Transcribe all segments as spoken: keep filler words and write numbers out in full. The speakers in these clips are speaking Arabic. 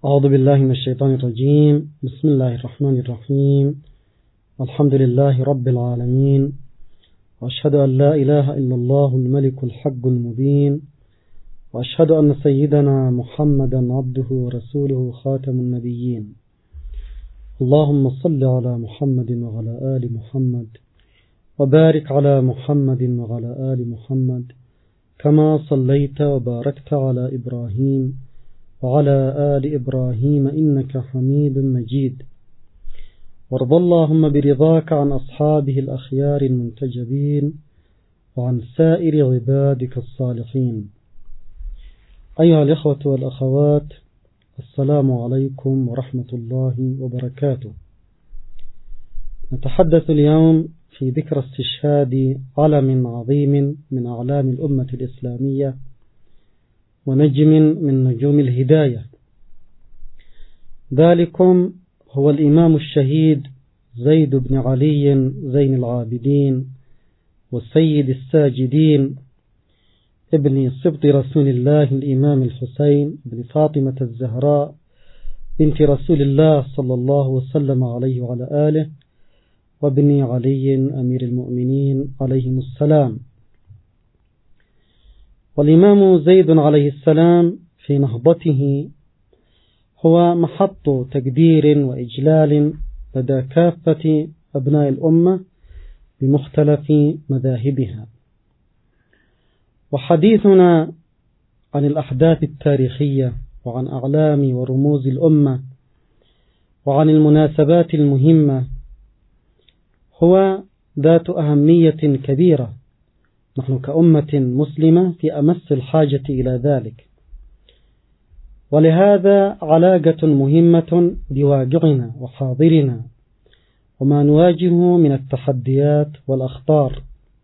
أعوذ بالله من الشيطان الرجيم. بسم الله الرحمن الرحيم. الحمد لله رب العالمين، وأشهد أن لا إله إلا الله الملك الحق المبين، وأشهد أن سيدنا محمدا عبده ورسوله خاتم النبيين. اللهم صل على محمد وعلى آل محمد، وبارك على محمد وعلى آل محمد كما صليت وباركت على إبراهيم وعلى آل إبراهيم إنك حميد مجيد. وارض اللهم برضاك عن أصحابه الأخيار المنتجبين وعن سائر عبادك الصالحين. أيها الإخوة والأخوات، السلام عليكم ورحمة الله وبركاته. نتحدث اليوم في ذكرى استشهاد علم عظيم من أعلام الأمة الإسلامية ونجم من نجوم الهداية. ذلكم هو الإمام الشهيد زيد بن علي زين العابدين والسيد الساجدين ابن سبط رسول الله الإمام الحسين بن فاطمة الزهراء بنت رسول الله صلى الله وسلم عليه وعلى آله، وابن علي أمير المؤمنين عليهم السلام. والإمام زيد عليه السلام في نهضته هو محط تقدير وإجلال لدى كافة أبناء الأمة بمختلف مذاهبها. وحديثنا عن الأحداث التاريخية وعن أعلام ورموز الأمة وعن المناسبات المهمة هو ذات أهمية كبيرة. نحن كأمة مسلمة في أمس الحاجة إلى ذلك، ولهذا علاقة مهمة بواقعنا وحاضرنا وما نواجهه من التحديات والأخطار.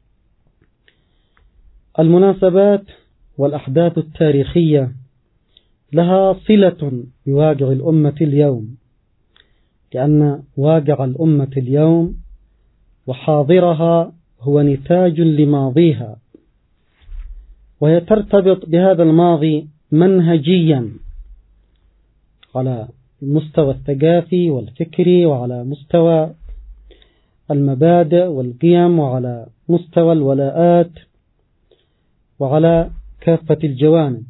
المناسبات والأحداث التاريخية لها صلة بواقع الأمة اليوم، لأن واقع الأمة اليوم وحاضرها هو نتاج لماضيها، وهي ترتبط بهذا الماضي منهجيا على المستوى الثقافي والفكري، وعلى مستوى المبادئ والقيم، وعلى مستوى الولاءات، وعلى كافة الجوانب.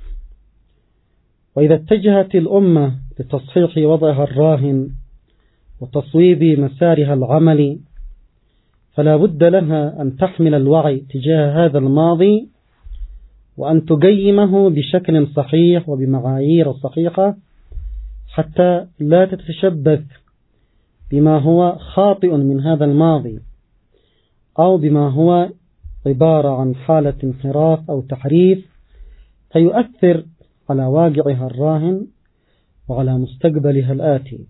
وإذا اتجهت الأمة لتصحيح وضعها الراهن وتصويب مسارها العملي، فلا بد لها أن تحمل الوعي تجاه هذا الماضي وأن تقيمه بشكل صحيح وبمعايير صحيحة، حتى لا تتشبث بما هو خاطئ من هذا الماضي أو بما هو عبارة عن حالة انحراف أو تحريف فيؤثر على واقعها الراهن وعلى مستقبلها الآتي.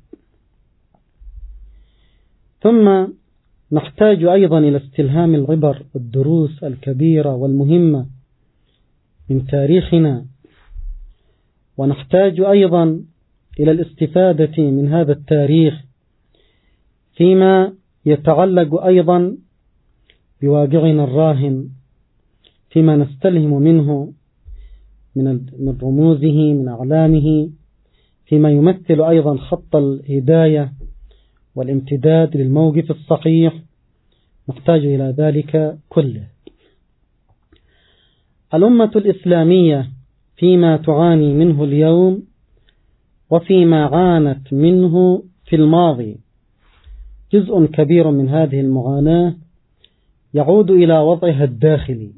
ثم نحتاج أيضا إلى استلهام العبر والدروس الكبيرة والمهمة من تاريخنا، ونحتاج أيضا إلى الاستفادة من هذا التاريخ فيما يتعلق أيضا بواقعنا الراهن، فيما نستلهم منه من رموزه من أعلامه، فيما يمثل أيضا خط الهداية والامتداد للموقف الصحيح. نحتاج إلى ذلك كله. الأمة الإسلامية فيما تعاني منه اليوم وفيما عانت منه في الماضي، جزء كبير من هذه المعاناة يعود إلى وضعها الداخلي.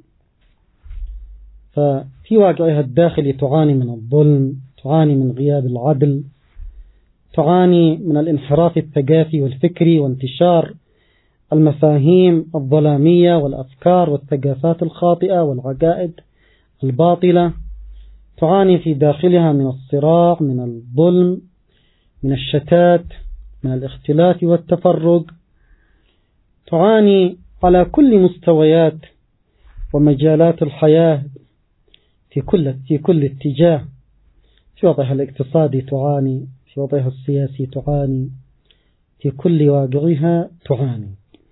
ففي واقعها الداخلي تعاني من الظلم، تعاني من غياب العدل، تعاني من الانحراف الثقافي والفكري وانتشار المفاهيم الظلامية والأفكار والثقافات الخاطئة والعقائد الباطلة، تعاني في داخلها من الصراع، من الظلم، من الشتات، من الاختلاف والتفرق، تعاني على كل مستويات ومجالات الحياة في كل في كل اتجاه. في وضعها الاقتصادي تعاني، في وضعها السياسي تعاني، في كل واقعها تعاني.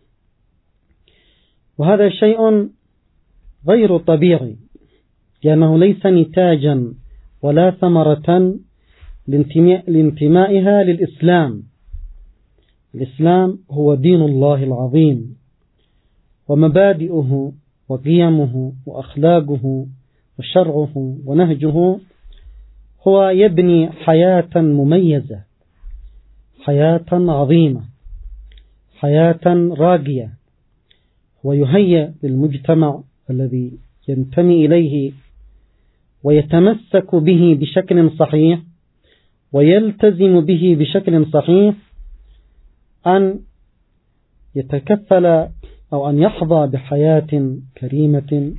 وهذا شيء غير طبيعي، لأنه ليس نتاجا ولا ثمرة لانتمائها للإسلام. الإسلام هو دين الله العظيم، ومبادئه وقيمه وأخلاقه وشرعه ونهجه هو يبني حياة مميزة، حياة عظيمة، حياة راقية، ويهيئ للمجتمع الذي ينتمي إليه ويتمسك به بشكل صحيح ويلتزم به بشكل صحيح أن يتكفل أو أن يحظى بحياة كريمة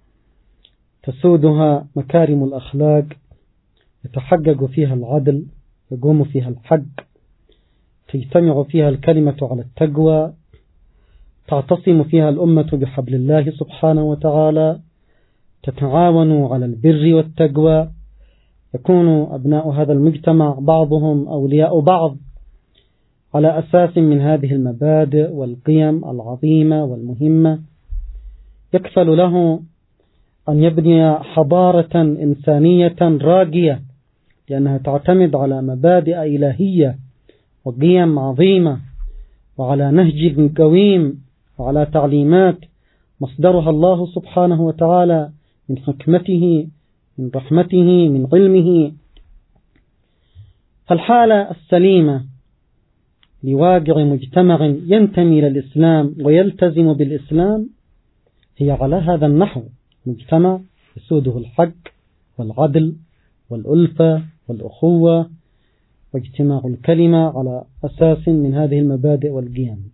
تسودها مكارم الأخلاق، يتحقق فيها العدل، يقوم فيها الحق، تجتمع فيها الكلمة على التقوى، تعتصم فيها الأمة بحبل الله سبحانه وتعالى، تتعاون على البر والتقوى، يكون أبناء هذا المجتمع بعضهم أولياء بعض على أساس من هذه المبادئ والقيم العظيمة والمهمة، يكفل له أن يبني حضارة إنسانية راقية، لأنها تعتمد على مبادئ إلهية وقيم عظيمة وعلى نهج قويم وعلى تعليمات مصدرها الله سبحانه وتعالى من حكمته، من رحمته، من علمه. فالحالة السليمة لواقع مجتمع ينتمي إلى الإسلام ويلتزم بالإسلام هي على هذا النحو: مجتمع يسوده الحق والعدل والألفة والأخوة واجتماع الكلمة على أساس من هذه المبادئ والقيم.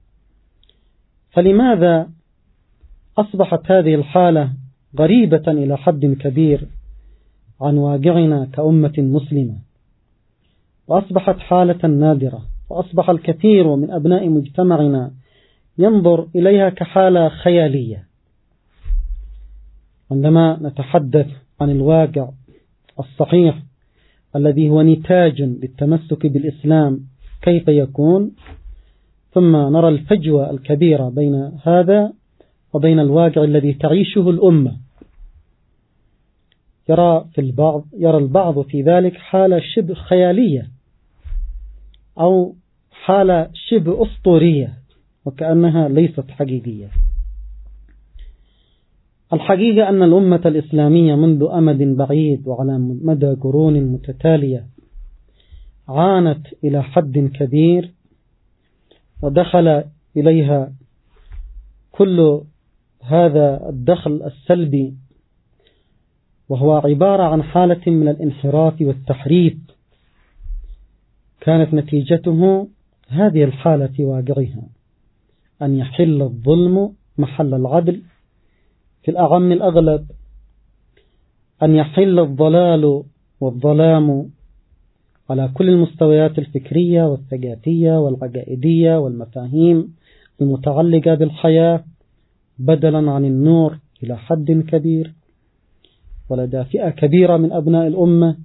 فلماذا أصبحت هذه الحالة غريبة إلى حد كبير عن واقعنا كأمة مسلمة، وأصبحت حالة نادرة، وأصبح الكثير من أبناء مجتمعنا ينظر إليها كحالة خيالية؟ عندما نتحدث عن الواقع الصحيح الذي هو نتاج للتمسك بالإسلام كيف يكون، ثم نرى الفجوة الكبيرة بين هذا وبين الواقع الذي تعيشه الأمة. يرى في البعض يرى البعض في ذلك حالة شبه خيالية أو حالة شبه أسطورية وكأنها ليست حقيقية. الحقيقة أن الأمة الإسلامية منذ أمد بعيد وعلى مدى قرون متتالية عانت إلى حد كبير، ودخل إليها كل هذا الدخل السلبي، وهو عبارة عن حالة من الانحراف والتحريف كانت نتيجته هذه الحالة في واقعها: أن يحل الظلم محل العدل في الأعم الأغلب، أن يحل الضلال والظلام على كل المستويات الفكرية والثقافية والعقائدية والمفاهيم المتعلقة بالحياة، بدلا عن النور إلى حد كبير، ولدى فئة كبيرة من أبناء الأمة.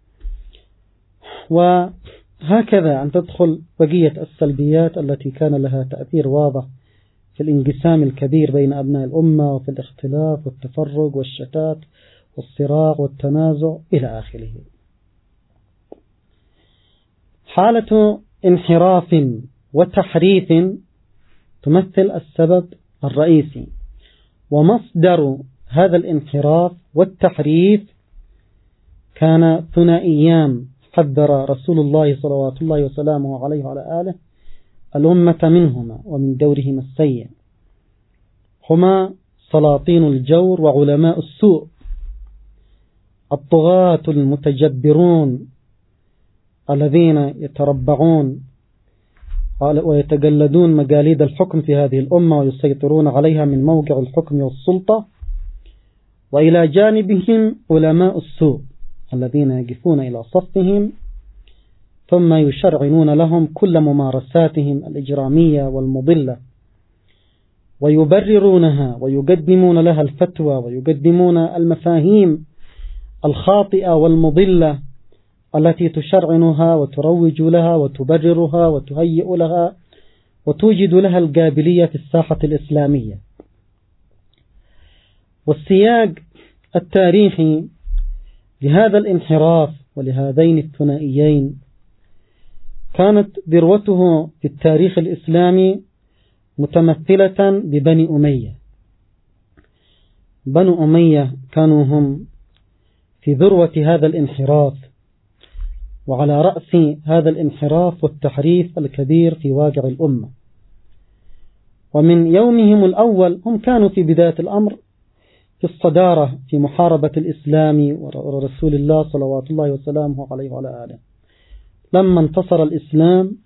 وهكذا أن تدخل بقية السلبيات التي كان لها تأثير واضح في الانقسام الكبير بين أبناء الأمة وفي الاختلاف والتفرق والشتات والصراع والتنازع إلى آخره. حالة انحراف وتحريف تمثل السبب الرئيسي، ومصدر هذا الانحراف والتحريف كان ثنائيان حذر رسول الله صلوات الله وسلامه عليه وعلى آله الأمة منهما ومن دورهما السيء، هما سلاطين الجور وعلماء السوء، الطغاة المتجبرون الذين يتربعون ويتجلدون مجاليد الحكم في هذه الأمة ويسيطرون عليها من موقع الحكم والسلطة، وإلى جانبهم علماء السوء الذين يقفون إلى صفهم ثم يشرعنون لهم كل ممارساتهم الإجرامية والمضلة ويبررونها ويقدمون لها الفتوى ويقدمون المفاهيم الخاطئة والمضلة التي تشرعنها وتروج لها وتبررها وتهيئ لها وتوجد لها القابلية في الساحة الإسلامية. والسياق التاريخي لهذا الانحراف ولهذين الثنائيين كانت ذروته في التاريخ الإسلامي متمثلة ببني أمية. بنو أمية كانوا هم في ذروة هذا الانحراف، وعلى رأس هذا الانحراف والتحريف الكبير في واقع الأمة. ومن يومهم الأول هم كانوا في بداية الأمر في الصدارة في محاربة الإسلام ورسول الله صلوات الله وسلامه عليه وعلى آله. لما انتصر الإسلام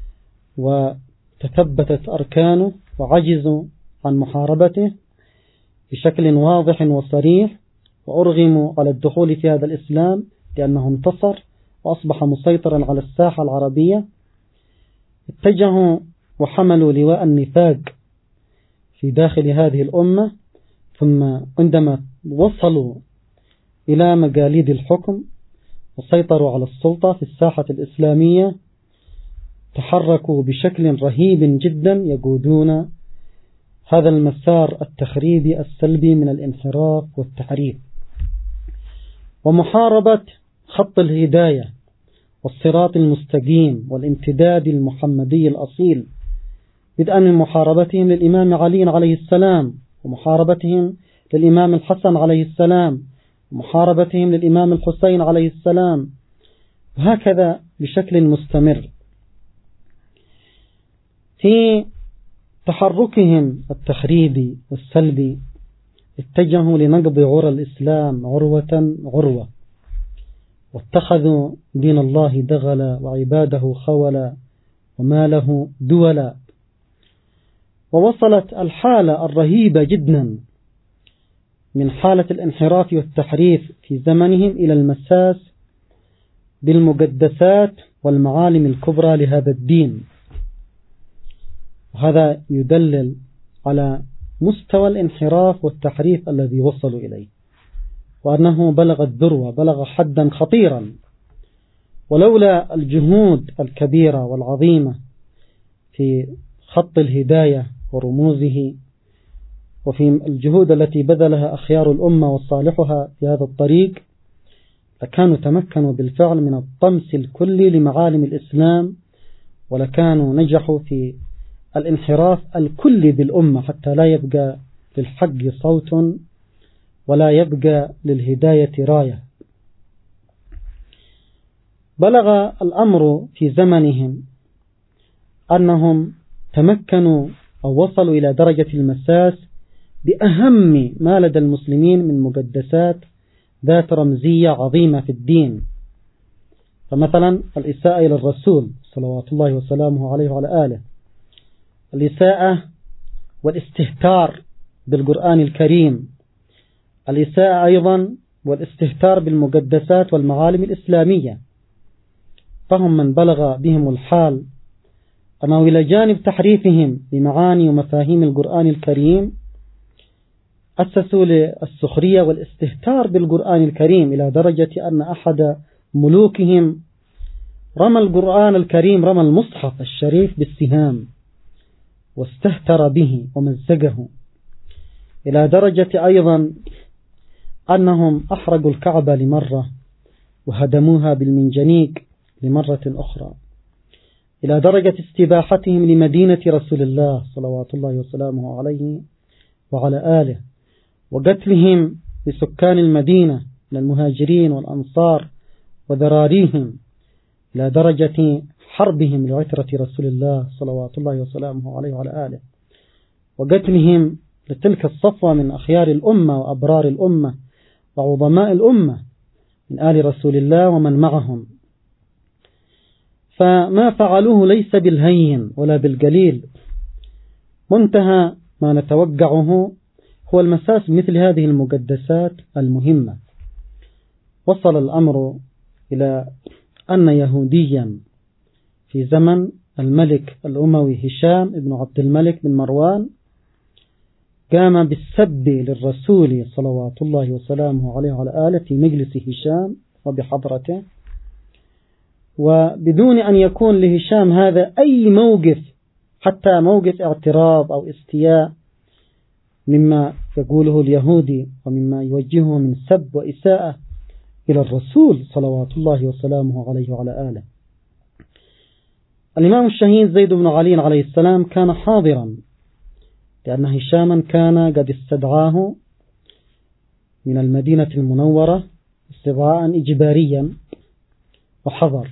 وتثبتت أركانه وعجزوا عن محاربته بشكل واضح وصريح، وأرغموا على الدخول في هذا الإسلام لأنه انتصر وأصبح مسيطرا على الساحة العربية، اتجهوا وحملوا لواء النفاق في داخل هذه الأمة. ثم عندما وصلوا إلى مجاليد الحكم وسيطروا على السلطة في الساحة الإسلامية، تحركوا بشكل رهيب جدا يقودون هذا المسار التخريبي السلبي من الانحراف والتحريف ومحاربة خط الهداية والصراط المستقيم والامتداد المحمدي الأصيل، بدءا من محاربتهم للإمام علي عليه السلام، ومحاربتهم للإمام الحسن عليه السلام، ومحاربتهم للإمام الحسين عليه السلام، وهكذا بشكل مستمر. في تحركهم التخريبي والسلبي اتجهوا لنقض عرى الإسلام عروة عروة، واتخذوا دين الله دغلا وعباده خولا وماله دولا. ووصلت الحالة الرهيبة جدا من حالة الانحراف والتحريف في زمنهم إلى المساس بالمقدسات والمعالم الكبرى لهذا الدين، وهذا يدلل على مستوى الانحراف والتحريف الذي وصلوا إليه، وأنه بلغ الذروة، بلغ حدا خطيرا. ولولا الجهود الكبيرة والعظيمة في خط الهداية ورموزه، وفي الجهود التي بذلها أخيار الأمة وصالحها في هذا الطريق، لكانوا تمكنوا بالفعل من الطمس الكلي لمعالم الإسلام، ولكانوا نجحوا في الانحراف الكلي بالأمة حتى لا يبقى للحق صوت ولا يبقى للهداية راية. بلغ الأمر في زمنهم أنهم تمكنوا أو وصلوا إلى درجة المساس بأهم ما لدى المسلمين من مقدسات ذات رمزية عظيمة في الدين. فمثلا الإساءة إلى الرسول صلوات الله وسلامه عليه وعلى آله، الإساءة والاستهتار بالقرآن الكريم، الإساءة أيضا والاستهتار بالمقدسات والمعالم الإسلامية. فهم من بلغ بهم الحال أنه إلى جانب تحريفهم بمعاني ومفاهيم القرآن الكريم، أسسوا للسخرية والاستهتار بالقرآن الكريم إلى درجة أن أحد ملوكهم رمى القرآن الكريم، رمى المصحف الشريف بالسهام واستهتر به ومزقه، إلى درجة أيضا أنهم أحرقوا الكعبة لمرة وهدموها بالمنجنيق لمرة أخرى، إلى درجة استباحتهم لمدينة رسول الله صلوات الله وسلامه عليه وعلى آله، وقتلهم لسكان المدينة من المهاجرين والأنصار وذراريهم، إلى درجة حربهم لعترة رسول الله صلوات الله وسلامه عليه وعلى آله، وقتلهم لتلك الصفوة من أخيار الأمة وأبرار الأمة وعظماء الأمة من آل رسول الله ومن معهم. فما فعلوه ليس بالهين ولا بالقليل. منتهى ما نتوقعه هو المساس مثل هذه المقدسات المهمة. وصل الأمر إلى أن يهوديا في زمن الملك الأموي هشام بن عبد الملك بن مروان قام بالسب للرسول صلوات الله وسلامه عليه وعلى آله في مجلس هشام وبحضرته، وبدون أن يكون لهشام هذا أي موقف، حتى موقف اعتراض أو استياء مما يقوله اليهودي ومما يوجهه من سب وإساءة إلى الرسول صلوات الله وسلامه عليه وعلى آله. الإمام الشهيد زيد بن علي عليه السلام كان حاضرا، لأن هشاما كان قد استدعاه من المدينة المنورة استدعاء إجباريا وحضر،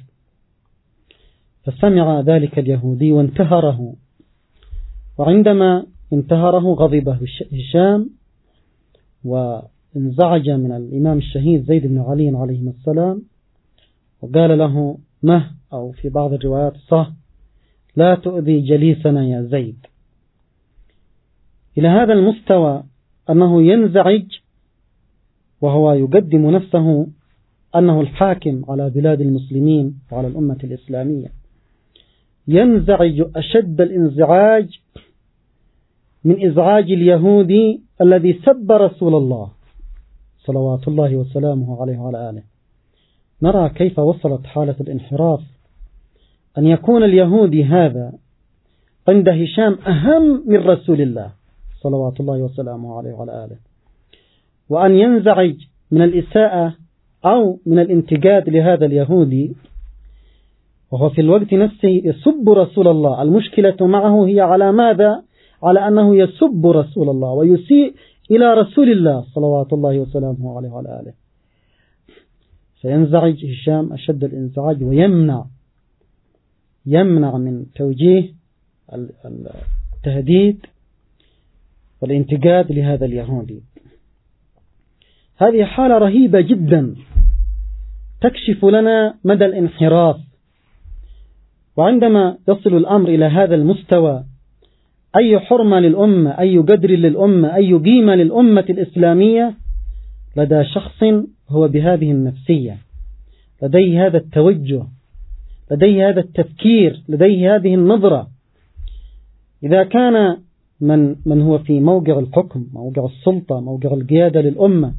فسمع ذلك اليهودي وانتهره، وعندما انتهره غضب هشام وانزعج من الإمام الشهيد زيد بن علي عليه السلام، وقال له مه، أو في بعض الروايات صح، لا تؤذي جليسنا يا زيد، إلى هذا المستوى أنه ينزعج وهو يقدم نفسه أنه الحاكم على بلاد المسلمين وعلى الأمة الإسلامية، ينزعج أشد الانزعاج من إزعاج اليهودي الذي سب رسول الله صلوات الله وسلامه عليه وعلى آله. نرى كيف وصلت حالة الانحراف، أن يكون اليهودي هذا عند هشام أهم من رسول الله صلوات الله وسلامه عليه وعلى آله، وأن ينزعج من الإساءة أو من الانتقاد لهذا اليهودي وهو في الوقت نفسه يسب رسول الله. المشكلة معه هي على ماذا؟ على أنه يسب رسول الله ويسيء إلى رسول الله صلوات الله وسلامه عليه وعلى آله. فينزعج هشام أشد الانزعاج ويمنع يمنع من توجيه التهديد والانتقاد لهذا اليهودي. هذه حالة رهيبة جدا تكشف لنا مدى الانحراف. وعندما يصل الأمر إلى هذا المستوى، أي حرمة للأمة، أي قدر للأمة، أي قيمة للأمة الإسلامية لدى شخص هو بهذه النفسية، لديه هذا التوجه، لديه هذا التفكير، لديه هذه النظرة. إذا كان من من هو في موقع الحكم، موقع السلطة، موقع القيادة للأمة،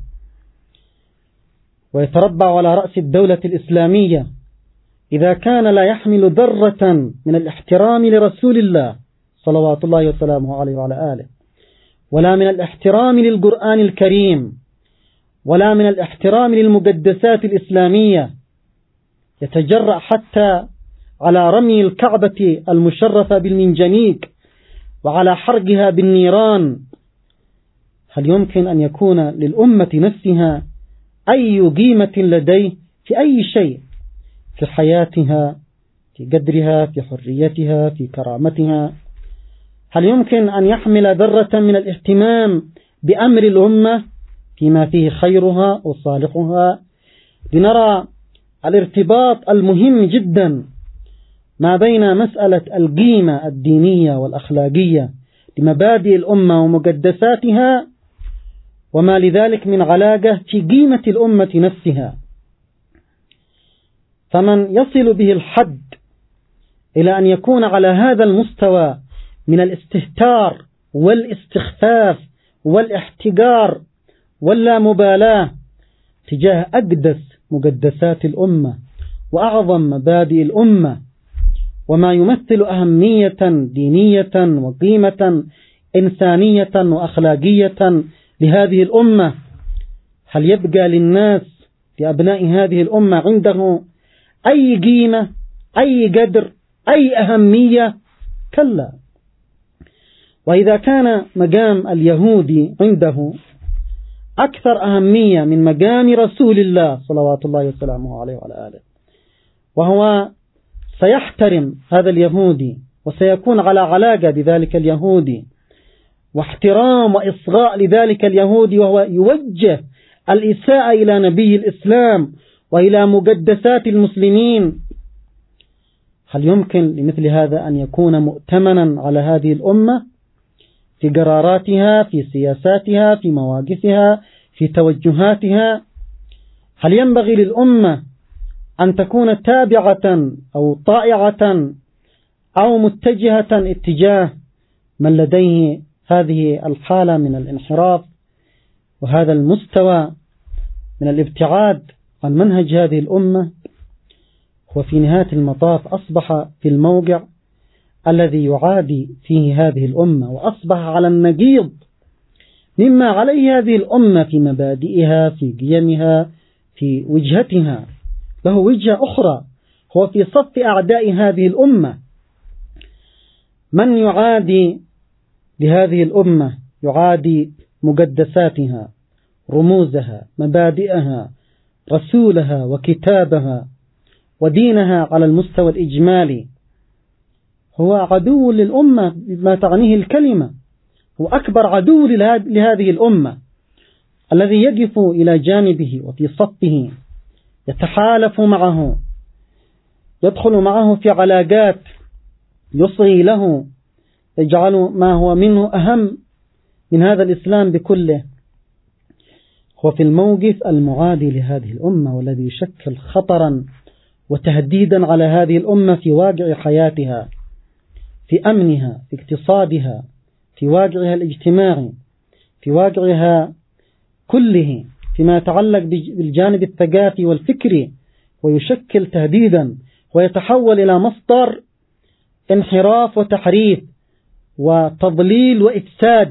ويتربع على رأس الدولة الإسلامية، إذا كان لا يحمل ذرة من الاحترام لرسول الله صلوات الله وسلامه عليه وعلى آله، ولا من الاحترام للقرآن الكريم، ولا من الاحترام للمقدسات الإسلامية، يتجرأ حتى على رمي الكعبة المشرفة بالمنجنيق وعلى حرقها بالنيران، هل يمكن أن يكون للأمة نفسها أي قيمة لديه في أي شيء، في حياتها، في قدرها، في حريتها، في كرامتها؟ هل يمكن أن يحمل ذرة من الاهتمام بأمر الأمة فيما فيه خيرها وصالحها؟ لنرى الارتباط المهم جدا ما بين مسألة القيمة الدينية والأخلاقية لمبادئ الأمة ومقدساتها، وما لذلك من علاقة في قيمة الأمة نفسها. فمن يصل به الحد إلى أن يكون على هذا المستوى من الاستهتار والاستخفاف والاحتقار واللامبالاة تجاه أقدس مقدسات الأمة وأعظم مبادئ الأمة وما يمثل أهمية دينية وقيمة إنسانية وأخلاقية لهذه الأمة، هل يبقى للناس لأبناء هذه الأمة عنده أي قيمة، أي قدر، أي أهمية؟ كلا. وإذا كان مقام اليهودي عنده أكثر أهمية من مقام رسول الله صلوات الله وسلامه عليه وعلى آله، وهو سيحترم هذا اليهودي وسيكون على علاقة بذلك اليهودي واحترام وإصغاء لذلك اليهودي، وهو يوجه الإساءة إلى نبي الإسلام وإلى مقدسات المسلمين، هل يمكن لمثل هذا أن يكون مؤتمنا على هذه الأمة في قراراتها، في سياساتها، في مواقفها، في توجهاتها؟ هل ينبغي للأمة أن تكون تابعة أو طائعة أو متجهة اتجاه من لديه هذه الحالة من الانحراف وهذا المستوى من الابتعاد عن منهج هذه الأمة؟ وفي نهاية المطاف أصبح في الموقع الذي يعادي فيه هذه الأمة، وأصبح على النقيض مما عليه هذه الأمة في مبادئها، في قيمها، في وجهتها، له وجهة أخرى، هو في صف أعداء هذه الأمة. من يعادي لهذه الأمة؟ يعادي مقدساتها، رموزها، مبادئها، رسولها وكتابها ودينها على المستوى الإجمالي. هو عدو للأمة بما تعنيه الكلمة، هو أكبر عدو لهذه الأمة، الذي يقف إلى جانبه وفي صفه، يتحالف معه، يدخل معه في علاقات، يصغي له، يجعل ما هو منه أهم من هذا الإسلام بكله. هو في الموقف المعادي لهذه الأمة، والذي يشكل خطرا وتهديدا على هذه الأمة في واقع حياتها، في أمنها، في اقتصادها، في واقعها الاجتماعي، في واقعها كله، فيما يتعلق بالجانب الثقافي والفكري، ويشكل تهديدا ويتحول إلى مصدر انحراف وتحريف وتضليل وإفساد.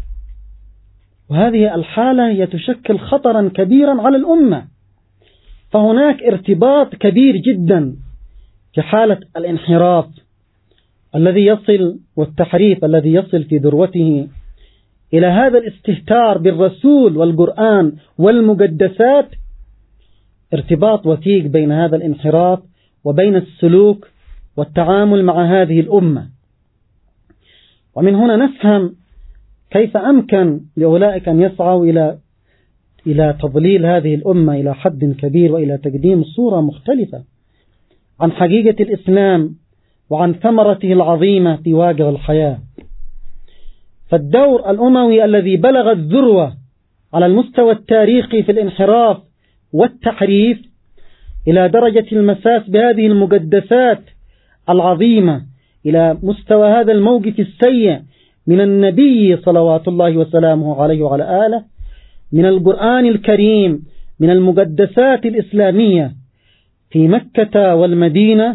وهذه الحالة هي تشكل خطرا كبيرا على الأمة. فهناك ارتباط كبير جدا في حالة الانحراف الذي يصل والتحريف الذي يصل في ذروته إلى هذا الاستهتار بالرسول والقرآن والمقدسات، ارتباط وثيق بين هذا الانحراف وبين السلوك والتعامل مع هذه الأمة. ومن هنا نفهم كيف أمكن لأولئك أن يسعوا إلى إلى تضليل هذه الأمة إلى حد كبير، وإلى تقديم صورة مختلفة عن حقيقة الإسلام وعن ثمرته العظيمة في واقع الحياة. فالدور الأموي الذي بلغ الذروة على المستوى التاريخي في الانحراف والتحريف إلى درجة المساس بهذه المقدسات العظيمة، إلى مستوى هذا الموقف السيء من النبي صلوات الله وسلامه عليه وعلى آله، من القرآن الكريم، من المقدسات الإسلامية في مكة والمدينة،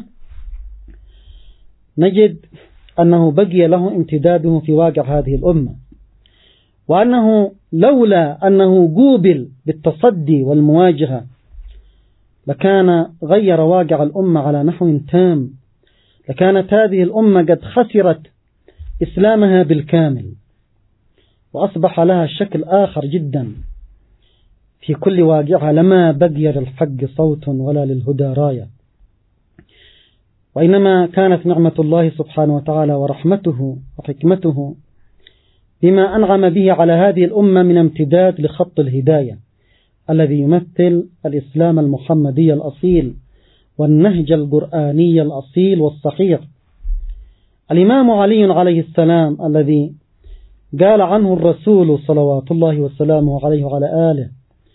نجد أنه بقي له امتداده في واقع هذه الأمة، وأنه لولا أنه قوبل بالتصدي والمواجهة لكان غير واقع الأمة على نحو تام، لكانت هذه الأمة قد خسرت إسلامها بالكامل، وأصبح لها شكل آخر جدا في كل واقعها، لما بقي للحق صوت ولا للهدى راية. وإنما كانت نعمة الله سبحانه وتعالى ورحمته وحكمته بما أنعم به على هذه الأمة من امتداد لخط الهداية الذي يمثل الإسلام المحمدي الأصيل والنهج القرآني الأصيل والصحيح. الإمام علي عليه السلام الذي قال عنه الرسول صلوات الله وسلامه عليه وعلى آله: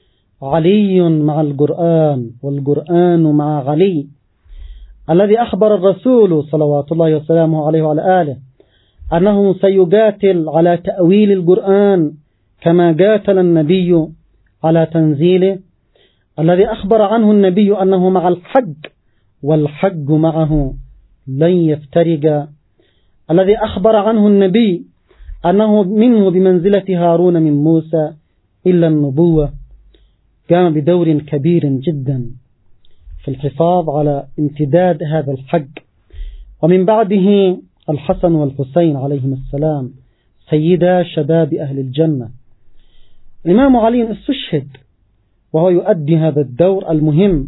علي مع القرآن والقرآن مع علي، الذي أخبر الرسول صلوات الله وسلامه عليه وعلى آله أنه سيقاتل على تأويل القرآن كما قاتل النبي على تنزيله، الذي أخبر عنه النبي أنه مع الحق والحق معه لن يفترق، الذي أخبر عنه النبي أنه منه بمنزلة هارون من موسى إلا النبوة، قام بدور كبير جدا في الحفاظ على امتداد هذا الحق. ومن بعده الحسن والحسين عليهم السلام سيدا شباب أهل الجنة. الإمام علي استشهد وهو يؤدي هذا الدور المهم،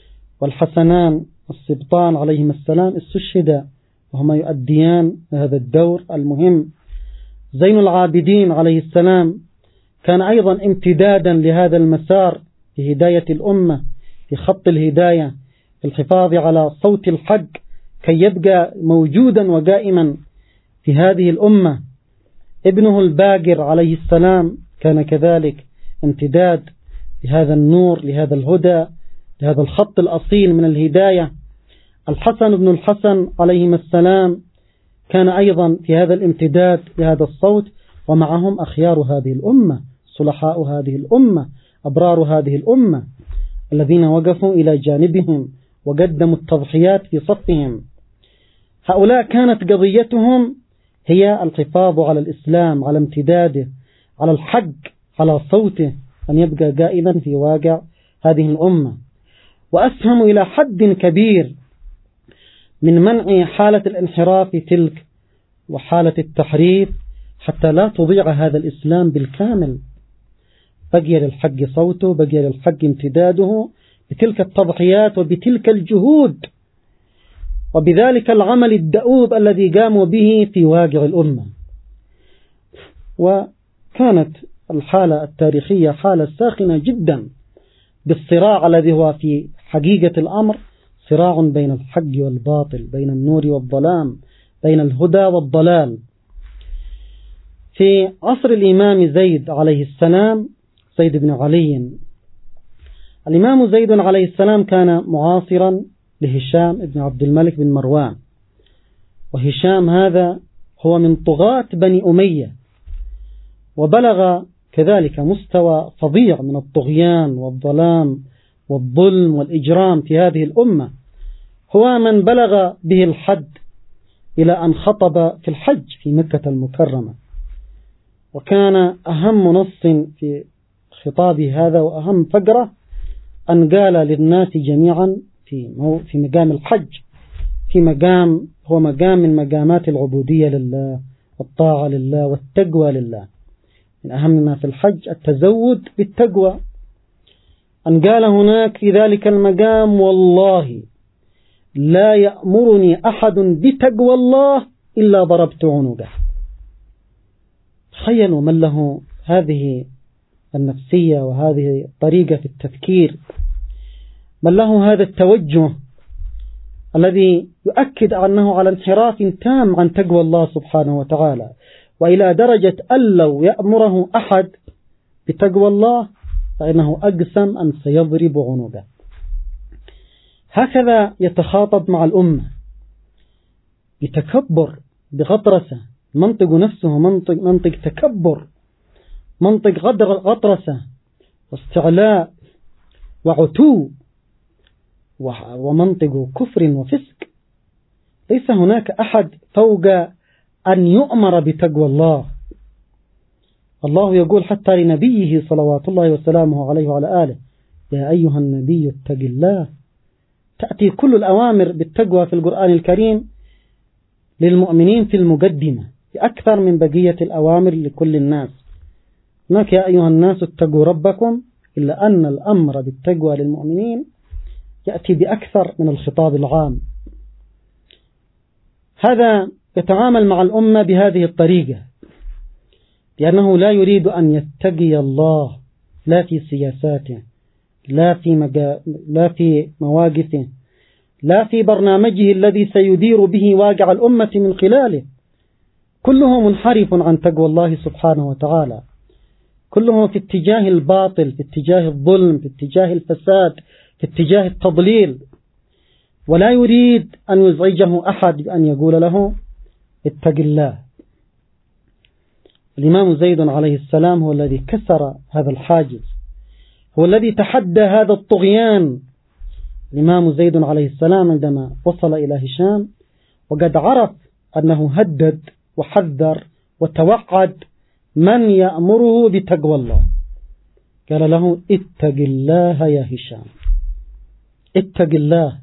والحسنان السبطان عليهم السلام استشهدا وهما يؤديان هذا الدور المهم. زين العابدين عليه السلام كان أيضا امتدادا لهذا المسار في هداية الأمة، في خط الهداية، في الحفاظ على صوت الحق كي يبقى موجودا وقائما في هذه الأمة. ابنه الباقر عليه السلام كان كذلك امتداد لهذا النور، لهذا الهدى، لهذا الخط الأصيل من الهداية. الحسن بن الحسن عليهما السلام كان أيضا في هذا الامتداد لهذا الصوت، ومعهم أخيار هذه الأمة، صلحاء هذه الأمة، أبرار هذه الأمة، الذين وقفوا إلى جانبهم وقدموا التضحيات في صفهم. هؤلاء كانت قضيتهم هي الحفاظ على الإسلام، على امتداده، على الحق، على صوته، أن يبقى قائما في واقع هذه الأمة، وأسهم إلى حد كبير من منع حالة الانحراف تلك وحالة التحريف حتى لا تضيع هذا الإسلام بالكامل. بقي للحق صوته، بقي للحق امتداده بتلك التضحيات وبتلك الجهود وبذلك العمل الدؤوب الذي قاموا به في واقع الأمة. وكانت الحالة التاريخية حالة ساخنة جدا بالصراع الذي هو في حقيقة الأمر صراع بين الحق والباطل، بين النور والظلام، بين الهدى والضلال. في عصر الإمام زيد عليه السلام، زيد بن علي، الإمام زيد عليه السلام كان معاصرا لهشام بن عبد الملك بن مروان، وهشام هذا هو من طغاة بني أمية، وبلغ كذلك مستوى فظيع من الطغيان والظلام والظلم والإجرام في هذه الأمة. هو من بلغ به الحد إلى أن خطب في الحج في مكة المكرمة، وكان أهم نص في خطابه هذا وأهم فقرة أن قال للناس جميعا في في مقام الحج، في مقام هو مقام من مقامات العبودية لله والطاعة لله والتقوى لله. من أهم ما في الحج التزود بالتقوى. أن قال هناك في ذلك المقام: والله لا يأمرني أحد بتقوى الله إلا ضربت عنقه. تخيلوا من له هذه النفسية وهذه الطريقة في التفكير، من له هذا التوجه الذي يؤكد أنه على انحراف تام عن تقوى الله سبحانه وتعالى، وإلى درجة أن لو يأمره أحد بتقوى الله فإنه أقسم أن سيضرب عنقه. هكذا يتخاطب مع الأمة بتكبر، بغطرسة. منطق نفسه منطق, منطق تكبر، منطق غطرسة واستعلاء وعتو، ومنطق كفر وفسق. ليس هناك أحد فوق أن يؤمر بتقوى الله. الله يقول حتى لنبيه صلوات الله وسلامه عليه وعلى آله: يا أيها النبي اتق الله. تأتي كل الأوامر بالتقوى في القرآن الكريم للمؤمنين في المقدمة أكثر من بقية الأوامر لكل الناس. هناك يا أيها الناس اتقوا ربكم، إلا أن الأمر بالتقوى للمؤمنين يأتي بأكثر من الخطاب العام. هذا يتعامل مع الأمة بهذه الطريقة، لأنه لا يريد أن يتقي الله لا في سياساته، لا في, مجا... لا في مواقفه، لا في برنامجه الذي سيدير به واقع الأمة من خلاله. كله منحرف عن تقوى الله سبحانه وتعالى، كله في اتجاه الباطل، في اتجاه الظلم، في اتجاه الفساد، في اتجاه التضليل، ولا يريد أن يزعجه أحد بأن يقول له اتق الله. الإمام زيد عليه السلام هو الذي كسر هذا الحاجز، هو الذي تحدى هذا الطغيان. الإمام زيد عليه السلام عندما وصل إلى هشام وقد عرف أنه هدد وحذر وتوعد من يأمره بتقوى الله، قال له: اتق الله يا هشام، اتق الله.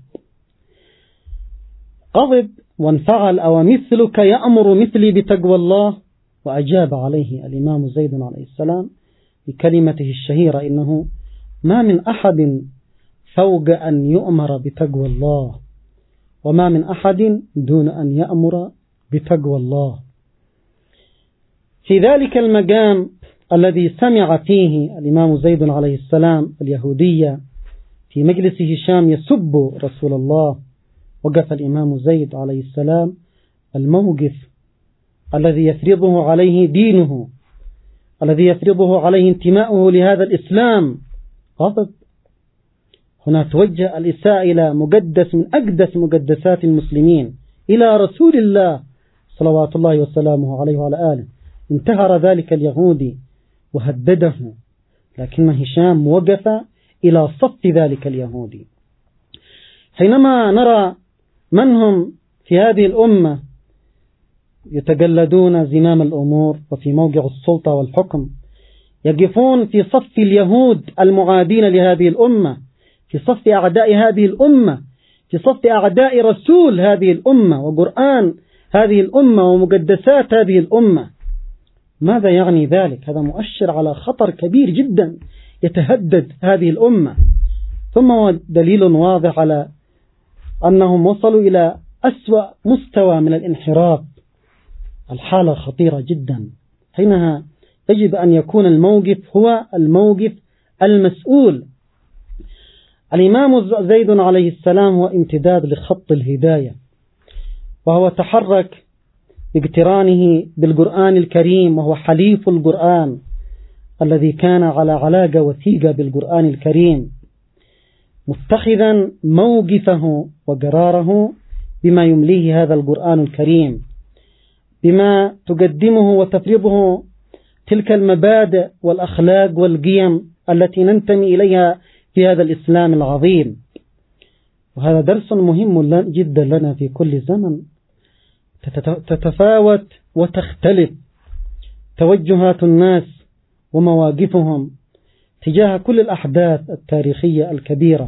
غضب وانفعل: أو مثلك يأمر مثلي بتقوى الله؟ وأجاب عليه الإمام زيد عليه السلام بكلمته الشهيرة: إنه ما من أحد فوق أن يؤمر بتقوى الله، وما من أحد دون أن يأمر بتقوى الله. في ذلك المقام الذي سمع فيه الإمام زيد عليه السلام اليهودية في مجلس هشام يسب رسول الله، وقف الإمام زيد عليه السلام الموقف الذي يفرضه عليه دينه، الذي يفرضه عليه انتماؤه لهذا الإسلام. غضب. هنا توجه الإساءة إلى مقدس من أقدس مقدسات المسلمين، إلى رسول الله صلوات الله وسلامه عليه وعلى آله. انتهر ذلك اليهودي وهدده، لكن هشام وقف إلى صف ذلك اليهودي. حينما نرى من هم في هذه الأمة يتجلدون زمام الأمور وفي موقع السلطة والحكم، يقفون في صف اليهود المعادين لهذه الأمة، في صف أعداء هذه الأمة، في صف أعداء رسول هذه الأمة وقرآن هذه الأمة ومقدسات هذه الأمة. ماذا يعني ذلك؟ هذا مؤشر على خطر كبير جدا يتهدد هذه الأمة. ثم هو دليل واضح على أنهم وصلوا إلى أسوأ مستوى من الانحراف. الحالة خطيرة جدا، حينها يجب أن يكون الموقف هو الموقف المسؤول. الإمام زيد عليه السلام هو امتداد لخط الهداية، وهو تحرك باقترانه بالقرآن الكريم، وهو حليف القرآن الذي كان على علاقة وثيقة بالقرآن الكريم، متخذا موقفه وقراره بما يمليه هذا القرآن الكريم، بما تقدمه وتفرضه تلك المبادئ والأخلاق والقيم التي ننتمي إليها في هذا الإسلام العظيم. وهذا درس مهم جدا لنا في كل زمن. تتفاوت وتختلف توجهات الناس ومواقفهم تجاه كل الأحداث التاريخية الكبيرة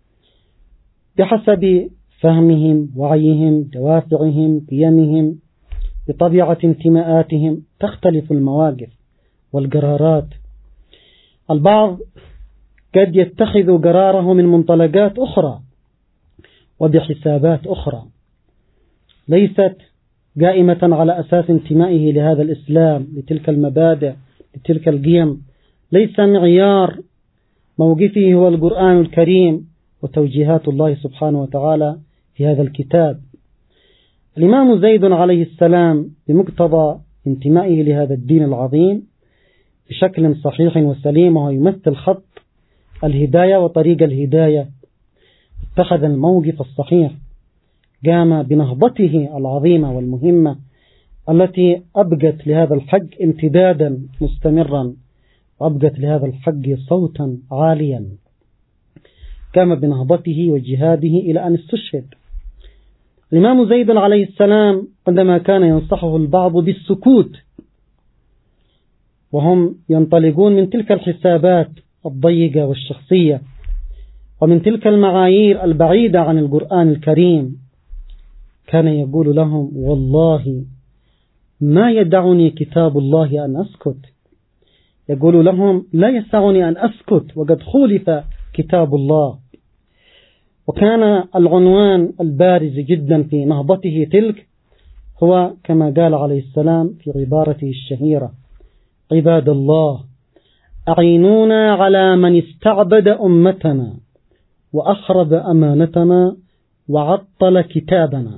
بحسب فهمهم، وعيهم، دوافعهم، قيمهم، بطبيعة انتماءاتهم تختلف المواقف والقرارات. البعض قد يتخذ قراره من منطلقات أخرى وبحسابات أخرى ليست قائمة على أساس انتمائه لهذا الإسلام، لتلك المبادئ، لتلك القيم. ليس معيار موقفه هو القرآن الكريم وتوجيهات الله سبحانه وتعالى في هذا الكتاب. الإمام زيد عليه السلام بمقتضى انتمائه لهذا الدين العظيم بشكل صحيح وسليم، وهو يمثل خط الهداية وطريق الهداية، اتخذ الموقف الصحيح، قام بنهضته العظيمة والمهمة التي أبقت لهذا الحق امتدادا مستمرا، وأبقت لهذا الحق صوتا عاليا. قام بنهضته وجهاده إلى أن استشهد. الإمام زيد عليه السلام عندما كان ينصحه البعض بالسكوت وهم ينطلقون من تلك الحسابات الضيقة والشخصية ومن تلك المعايير البعيدة عن القرآن الكريم، كان يقول لهم: والله ما يدعني كتاب الله أن أسكت. يقول لهم: لا يسعني أن أسكت وقد خولف كتاب الله. وكان العنوان البارز جدا في نهضته تلك هو كما قال عليه السلام في عبارته الشهيرة: عباد الله أعينونا على من استعبد أمتنا وأخرب أمانتنا وعطل كتابنا.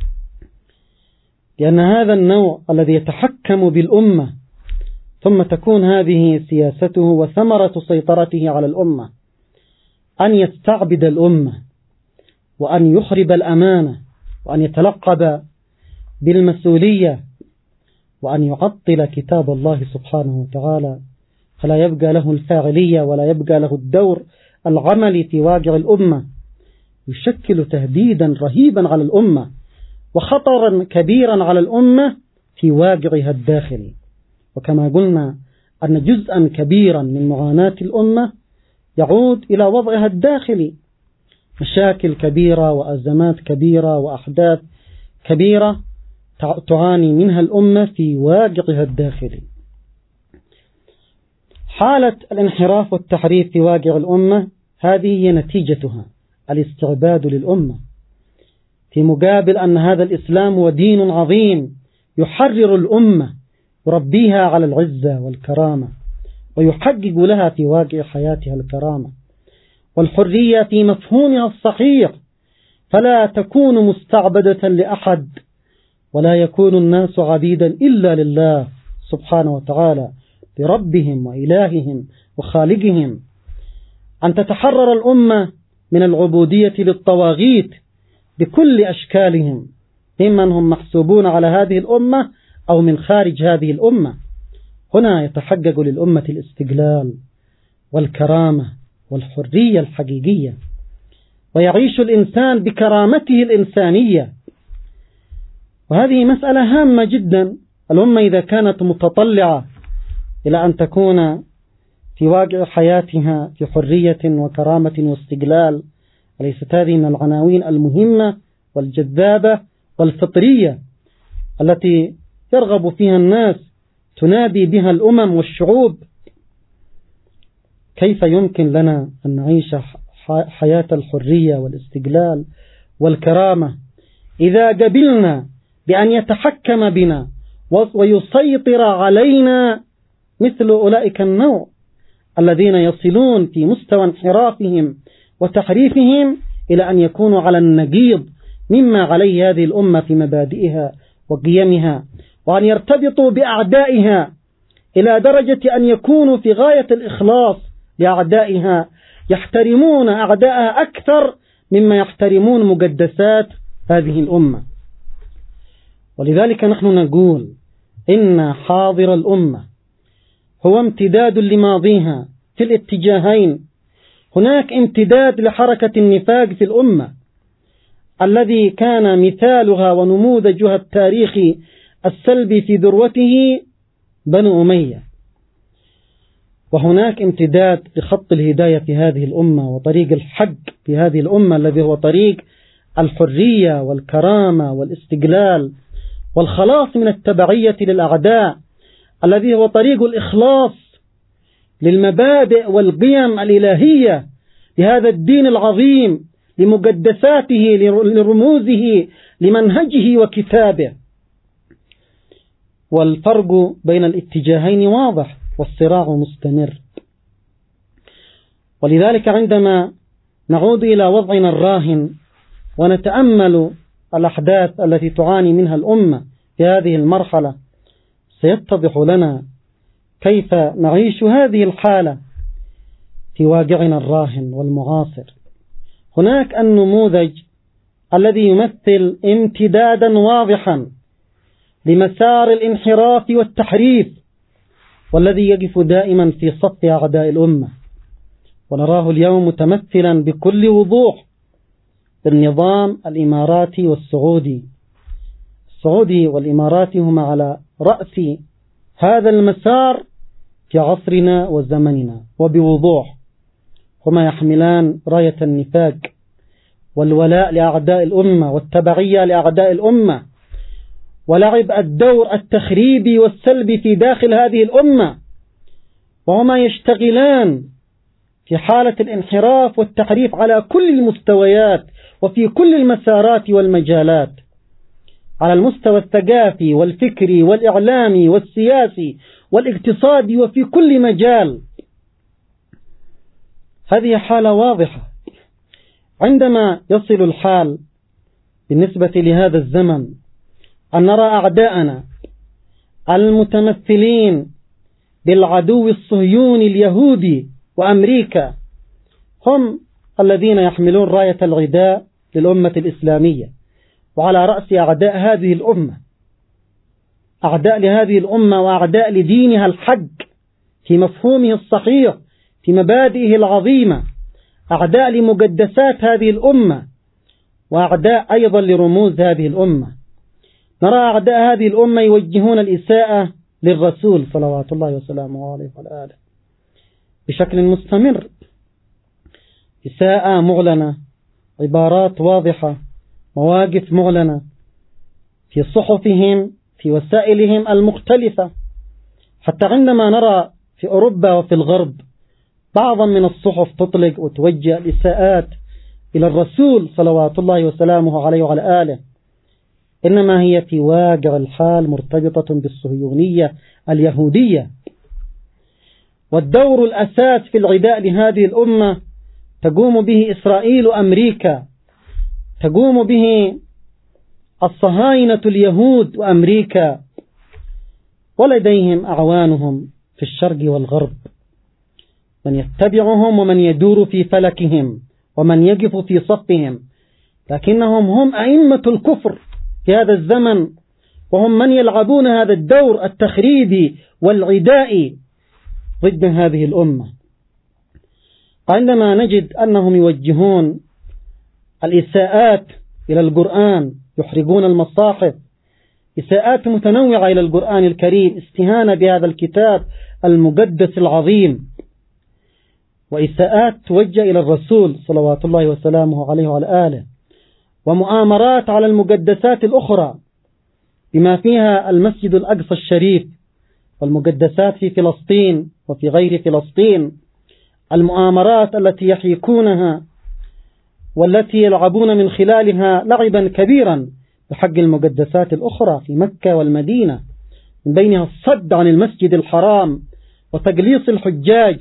لأن هذا النوع الذي يتحكم بالأمة ثم تكون هذه سياسته وثمرة سيطرته على الأمة أن يستعبد الأمة وأن يخرب الأمانة وأن يتلقب بالمسؤولية وأن يعطل كتاب الله سبحانه وتعالى، فلا يبقى له الفاعلية ولا يبقى له الدور العملي في واقع الأمة، يشكل تهديدا رهيبا على الأمة وخطرا كبيرا على الأمة في واقعها الداخلي. وكما قلنا أن جزءا كبيرا من معاناة الأمة يعود إلى وضعها الداخلي، مشاكل كبيرة وأزمات كبيرة وأحداث كبيرة تعاني منها الأمة في واقعها الداخلي. حالة الانحراف والتحريف في واقع الأمة هذه هي نتيجتها الاستعباد للأمة، في مقابل أن هذا الإسلام هو دين عظيم يحرر الأمة يربيها على العزة والكرامة ويحقق لها في واقع حياتها الكرامة والحرية في مفهومها الصحيح، فلا تكون مستعبدة لأحد ولا يكون الناس عبيدا إلا لله سبحانه وتعالى بربهم وإلههم وخالقهم. أن تتحرر الأمة من العبودية للطواغيت بكل أشكالهم، ممن هم محسوبون على هذه الأمة أو من خارج هذه الأمة. هنا يتحقق للأمة الاستقلال والكرامة والحرية الحقيقية، ويعيش الإنسان بكرامته الإنسانية. وهذه مسألة هامة جدا. الأمة إذا كانت متطلعة إلى أن تكون في واقع حياتها في حرية وكرامة واستقلال. أليست هذه من العناوين المهمة والجذابة والفطرية التي يرغب فيها الناس، تنادي بها الأمم والشعوب؟ كيف يمكن لنا أن نعيش حياة الحرية والاستقلال والكرامة إذا قبلنا بأن يتحكم بنا ويسيطر علينا مثل أولئك النوع الذين يصلون في مستوى انحرافهم وتحريفهم إلى أن يكونوا على النقيض مما عليه هذه الأمة في مبادئها وقيمها، وأن يرتبطوا بأعدائها إلى درجة أن يكونوا في غاية الإخلاص لأعدائها، يحترمون أعدائها أكثر مما يحترمون مقدسات هذه الأمة. ولذلك نحن نقول إن حاضر الأمة هو امتداد لماضيها في الاتجاهين. هناك امتداد لحركة النفاق في الأمة الذي كان مثالها ونموذجها التاريخي السلبي في ذروته بنو أمية، وهناك امتداد لخط الهداية في هذه الأمة وطريق الحق في هذه الأمة الذي هو طريق الحرية والكرامة والاستقلال والخلاص من التبعية للأعداء، الذي هو طريق الإخلاص للمبادئ والقيم الإلهية لهذا الدين العظيم، لمقدساته، لرموزه، لمنهجه وكتابه. والفرق بين الاتجاهين واضح والصراع مستمر. ولذلك عندما نعود إلى وضعنا الراهن ونتأمل الأحداث التي تعاني منها الأمة في هذه المرحلة، سيتضح لنا كيف نعيش هذه الحالة في واقعنا الراهن والمعاصر. هناك النموذج الذي يمثل امتدادا واضحا لمسار الانحراف والتحريف، والذي يقف دائما في صف أعداء الأمة، ونراه اليوم متمثلا بكل وضوح بالنظام الإماراتي والسعودي. السعودي والإماراتي هما على رأس هذا المسار في عصرنا وزمننا، وبوضوح هما يحملان راية النفاق والولاء لأعداء الأمة والتبعية لأعداء الأمة، ولعب الدور التخريبي والسلبي في داخل هذه الأمة، وهما يشتغلان في حالة الانحراف والتحريف على كل المستويات وفي كل المسارات والمجالات، على المستوى الثقافي والفكري والإعلامي والسياسي والاقتصادي وفي كل مجال. هذه حالة واضحة. عندما يصل الحال بالنسبة لهذا الزمن أن نرى أعداءنا المتمثلين بالعدو الصهيوني اليهودي وأمريكا هم الذين يحملون راية العداء للأمة الإسلامية، وعلى رأس أعداء هذه الأمة، أعداء لهذه الأمة وأعداء لدينها الحق في مفهومه الصحيح، في مبادئه العظيمة، أعداء لمقدسات هذه الأمة، وأعداء أيضا لرموز هذه الأمة. نرى أعداء هذه الأمة يوجهون الإساءة للرسول صلوات الله وسلامه عليه وعلى آله بشكل مستمر، إساءة معلنة، عبارات واضحة، مواقف معلنة في صحفهم، في وسائلهم المختلفة. حتى عندما نرى في أوروبا وفي الغرب بعضا من الصحف تطلق وتوجه الإساءات إلى الرسول صلوات الله وسلامه عليه وعلى آله، إنما هي في واقع الحال مرتبطة بالصهيونية اليهودية. والدور الأساس في العداء لهذه الأمة تقوم به إسرائيل وأمريكا، تقوم به الصهاينة اليهود وأمريكا، ولديهم أعوانهم في الشرق والغرب، من يتبعهم ومن يدور في فلكهم ومن يقف في صفهم، لكنهم هم أئمة الكفر في هذا الزمن، وهم من يلعبون هذا الدور التخريبي والعدائي ضد هذه الأمة. عندما نجد أنهم يوجهون الإساءات إلى القرآن، يحرقون المصاحف، إساءات متنوعة إلى القرآن الكريم، استهانة بهذا الكتاب المقدس العظيم، وإساءات توجه إلى الرسول صلوات الله وسلامه عليه وعلى آله، ومؤامرات على المقدسات الأخرى بما فيها المسجد الأقصى الشريف والمقدسات في فلسطين وفي غير فلسطين، المؤامرات التي يحيكونها والتي يلعبون من خلالها لعبا كبيرا بحق المقدسات الأخرى في مكة والمدينة، من بينها الصد عن المسجد الحرام وتقليص الحجاج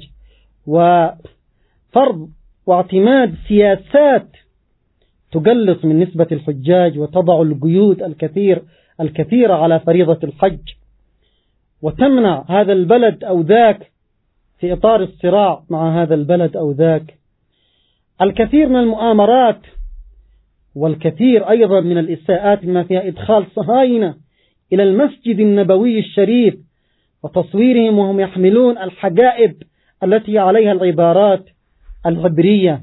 وفرض واعتماد سياسات تقلص من نسبة الحجاج وتضع القيود الكثير الكثيرة على فريضة الحج، وتمنع هذا البلد أو ذاك في إطار الصراع مع هذا البلد أو ذاك. الكثير من المؤامرات والكثير أيضا من الإساءات بما فيها إدخال صهاينة إلى المسجد النبوي الشريف وتصويرهم وهم يحملون الحجائب التي عليها العبارات العبرية.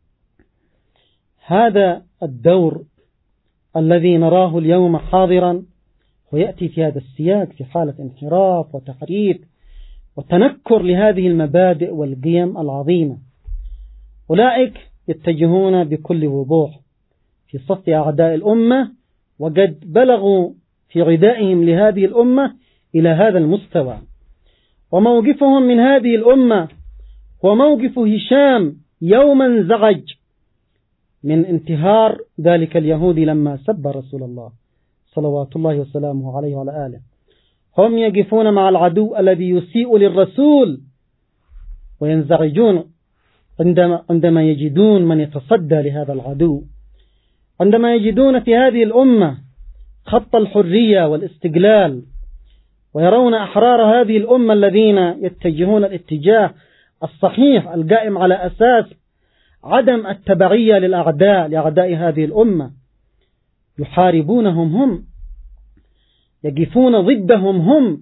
هذا الدور الذي نراه اليوم حاضرا ويأتي في هذا السياق في حالة انحراف وتحريف وتنكر لهذه المبادئ والقيم العظيمة. أولئك يتجهون بكل وضوح في صف أعداء الأمة، وقد بلغوا في عدائهم لهذه الأمة إلى هذا المستوى. وموقفهم من هذه الأمة هو موقف هشام يوم انزعج من انتهار ذلك اليهودي لما سب رسول الله صلوات الله وسلامه عليه وعلى آله. هم يقفون مع العدو الذي يسيء للرسول وينزعجون عندما, عندما يجدون من يتصدى لهذا العدو، عندما يجدون في هذه الأمة خط الحرية والاستقلال، ويرون أحرار هذه الأمة الذين يتجهون الاتجاه الصحيح القائم على أساس عدم التبعية للأعداء لأعداء هذه الأمة، يحاربونهم هم، يقفون ضدهم هم.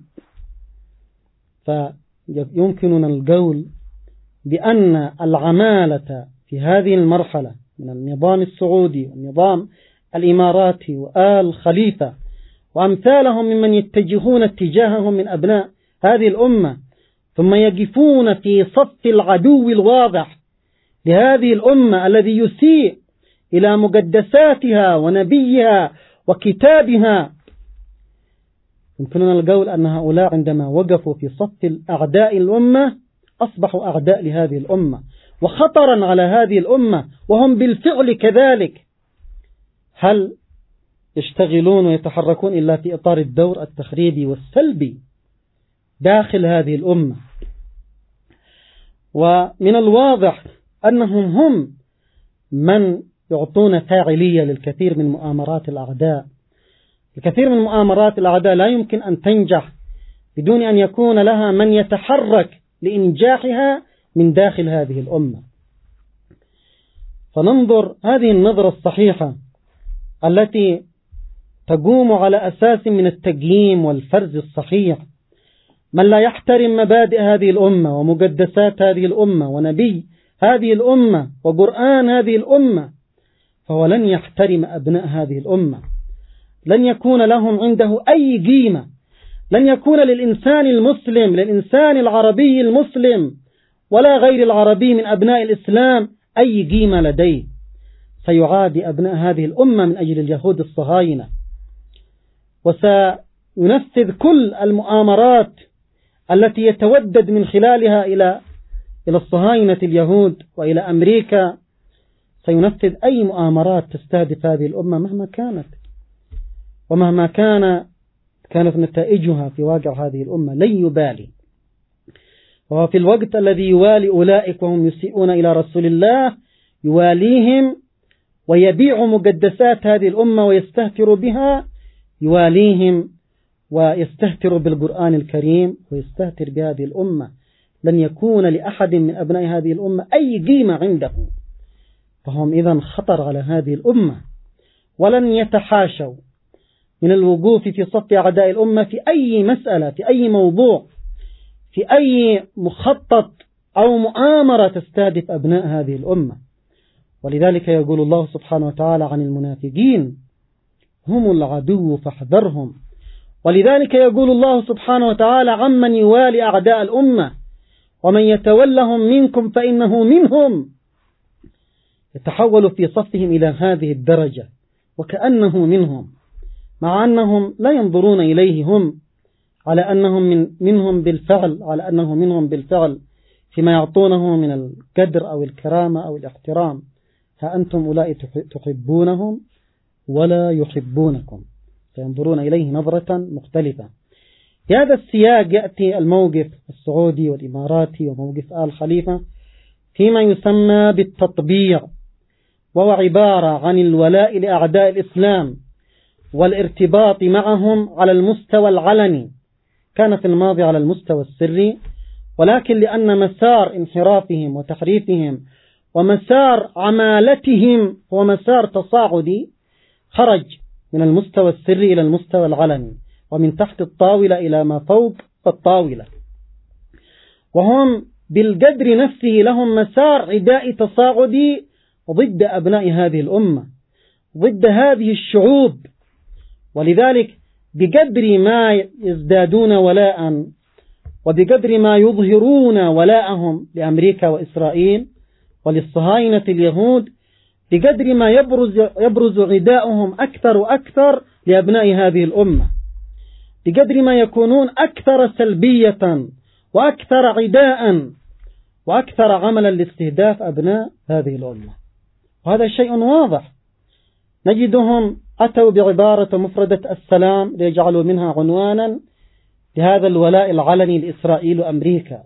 فيمكننا القول بأن العمالة في هذه المرحلة من النظام السعودي والنظام الإماراتي وآل خليفة وأمثالهم ممن يتجهون اتجاههم من أبناء هذه الأمة ثم يقفون في صف العدو الواضح لهذه الأمة الذي يسيء إلى مقدساتها ونبيها وكتابها، يمكننا القول أن هؤلاء عندما وقفوا في صف الأعداء الأمة أصبحوا أعداء لهذه الأمة وخطرا على هذه الأمة، وهم بالفعل كذلك. هل يشتغلون ويتحركون إلا في إطار الدور التخريبي والسلبي داخل هذه الأمة؟ ومن الواضح أنهم هم من يعطون فاعلية للكثير من مؤامرات الأعداء. الكثير من مؤامرات الأعداء لا يمكن أن تنجح بدون أن يكون لها من يتحرك لإنجاحها من داخل هذه الأمة. فننظر هذه النظرة الصحيحة التي تقوم على أساس من التقييم والفرز الصحيح. من لا يحترم مبادئ هذه الأمة ومقدسات هذه الأمة ونبي هذه الأمة وقرآن هذه الأمة فهو لن يحترم أبناء هذه الأمة، لن يكون لهم عنده أي قيمة، لن يكون للإنسان المسلم للإنسان العربي المسلم ولا غير العربي من أبناء الإسلام أي قيمة لديه. سيعادي أبناء هذه الأمة من أجل اليهود الصهاينة، وسينفذ كل المؤامرات التي يتودد من خلالها إلى إلى الصهاينة اليهود وإلى أمريكا. سينفذ أي مؤامرات تستهدف هذه الأمة مهما كانت ومهما كان كانت نتائجها في واقع هذه الأمة لن يبالي. وهو في الوقت الذي يوالي أولئك وهم يسيئون إلى رسول الله يواليهم ويبيع مقدسات هذه الأمة ويستهتر بها، يواليهم ويستهتر بالقرآن الكريم ويستهتر بهذه الأمة. لن يكون لأحد من أبناء هذه الأمة أي قيمة عنده، فهم إذن خطر على هذه الأمة، ولن يتحاشوا من الوقوف في صف أعداء الأمة في أي مسألة، في أي موضوع، في أي مخطط أو مؤامرة تستهدف أبناء هذه الأمة. ولذلك يقول الله سبحانه وتعالى عن المنافقين هم العدو فاحذرهم. ولذلك يقول الله سبحانه وتعالى عمن يوالي أعداء الأمة ومن يتولهم منكم فإنه منهم، يتحول في صفهم إلى هذه الدرجة وكأنه منهم، مع أنهم لا ينظرون إليه هم على أنهم من منهم بالفعل على أنه منهم بالفعل فيما يعطونه من القدر أو الكرامة أو الاحترام. ها أنتم أولئك تحبونهم ولا يحبونكم، فينظرون إليه نظرة مختلفة. في هذا السياق يأتي الموقف السعودي والإماراتي وموقف آل خليفة فيما يسمى بالتطبيع، وهو عبارة عن الولاء لأعداء الإسلام والارتباط معهم على المستوى العلني. كان في الماضي على المستوى السري، ولكن لأن مسار انحرافهم وتحريفهم ومسار عمالتهم هو مسار تصاعدي، خرج من المستوى السري إلى المستوى العلني، ومن تحت الطاولة إلى ما فوق الطاولة. وهم بالقدر نفسه لهم مسار عدائي تصاعدي ضد أبناء هذه الأمة، ضد هذه الشعوب. ولذلك بقدر ما يزدادون ولاء وبقدر ما يظهرون ولاءهم لأمريكا وإسرائيل وللصهاينة اليهود، بقدر ما يبرز, يبرز عداؤهم أكثر وأكثر لأبناء هذه الأمة، بقدر ما يكونون أكثر سلبية وأكثر عداء وأكثر عملا لاستهداف أبناء هذه الأمة. وهذا شيء واضح. نجدهم أتوا بعبارة مفردة السلام ليجعلوا منها عنوانا لهذا الولاء العلني لإسرائيل وأمريكا.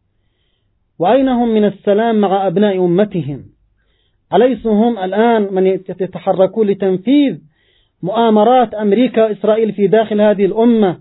وأين هم من السلام مع أبناء أمتهم؟ أليسوا هم الآن من يتحركون لتنفيذ مؤامرات أمريكا وإسرائيل في داخل هذه الأمة،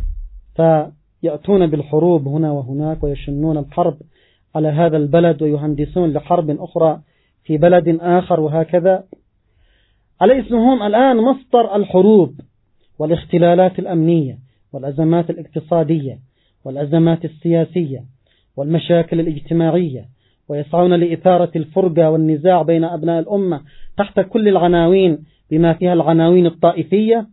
فيأتون بالحروب هنا وهناك ويشنون الحرب على هذا البلد ويهندسون لحرب أخرى في بلد آخر وهكذا؟ أليسوا هم الآن مصدر الحروب والاختلالات الأمنية والأزمات الاقتصادية والأزمات السياسية والمشاكل الاجتماعية، ويسعون لإثارة الفرقة والنزاع بين أبناء الأمة تحت كل العناوين بما فيها العناوين الطائفية؟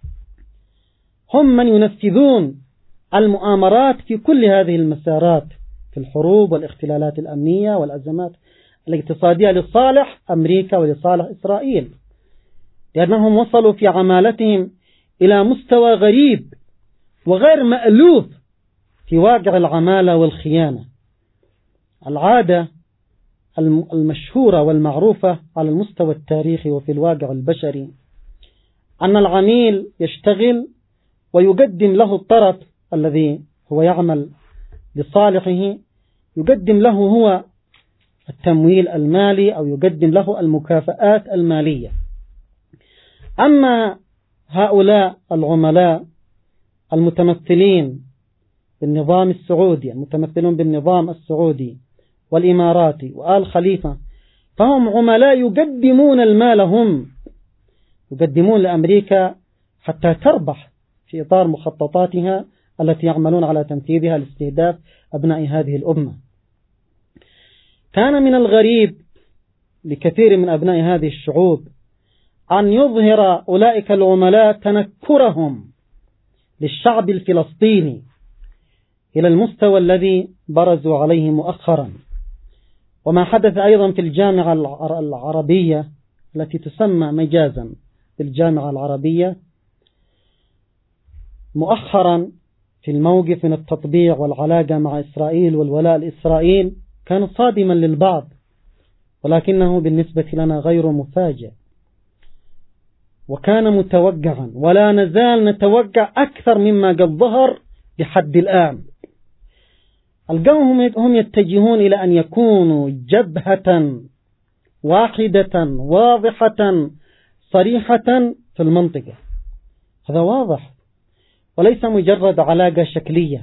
هم من ينفذون المؤامرات في كل هذه المسارات، في الحروب والاختلالات الأمنية والأزمات الاقتصادية لصالح أمريكا ولصالح إسرائيل، لأنهم وصلوا في عمالتهم إلى مستوى غريب وغير مألوف في واقع العمالة والخيانة. العادة المشهورة والمعروفة على المستوى التاريخي وفي الواقع البشري أن العميل يشتغل ويقدم له الطرف الذي هو يعمل لصالحه، يقدم له هو التمويل المالي أو يقدم له المكافآت المالية. أما هؤلاء العملاء المتمثلين بالنظام السعودي، المتمثلون بالنظام السعودي والإماراتي وآل خليفة، فهم عملاء يقدمون المال، هم يقدمون لأمريكا حتى تربح في إطار مخططاتها التي يعملون على تنفيذها لاستهداف أبناء هذه الأمة. كان من الغريب لكثير من أبناء هذه الشعوب أن يظهر أولئك العملاء تنكرهم للشعب الفلسطيني إلى المستوى الذي برزوا عليه مؤخرا. وما حدث أيضا في الجامعة العربية التي تسمى مجازا بالجامعة العربية مؤخرا في الموقف من التطبيع والعلاقة مع إسرائيل والولاء لإسرائيل كان صادما للبعض، ولكنه بالنسبة لنا غير مفاجئ، وكان متوقعا، ولا نزال نتوقع أكثر مما قد ظهر لحد الآن. القوم هم يتجهون إلى أن يكونوا جبهة واحدة واضحة صريحة في المنطقة. هذا واضح وليس مجرد علاقة شكلية.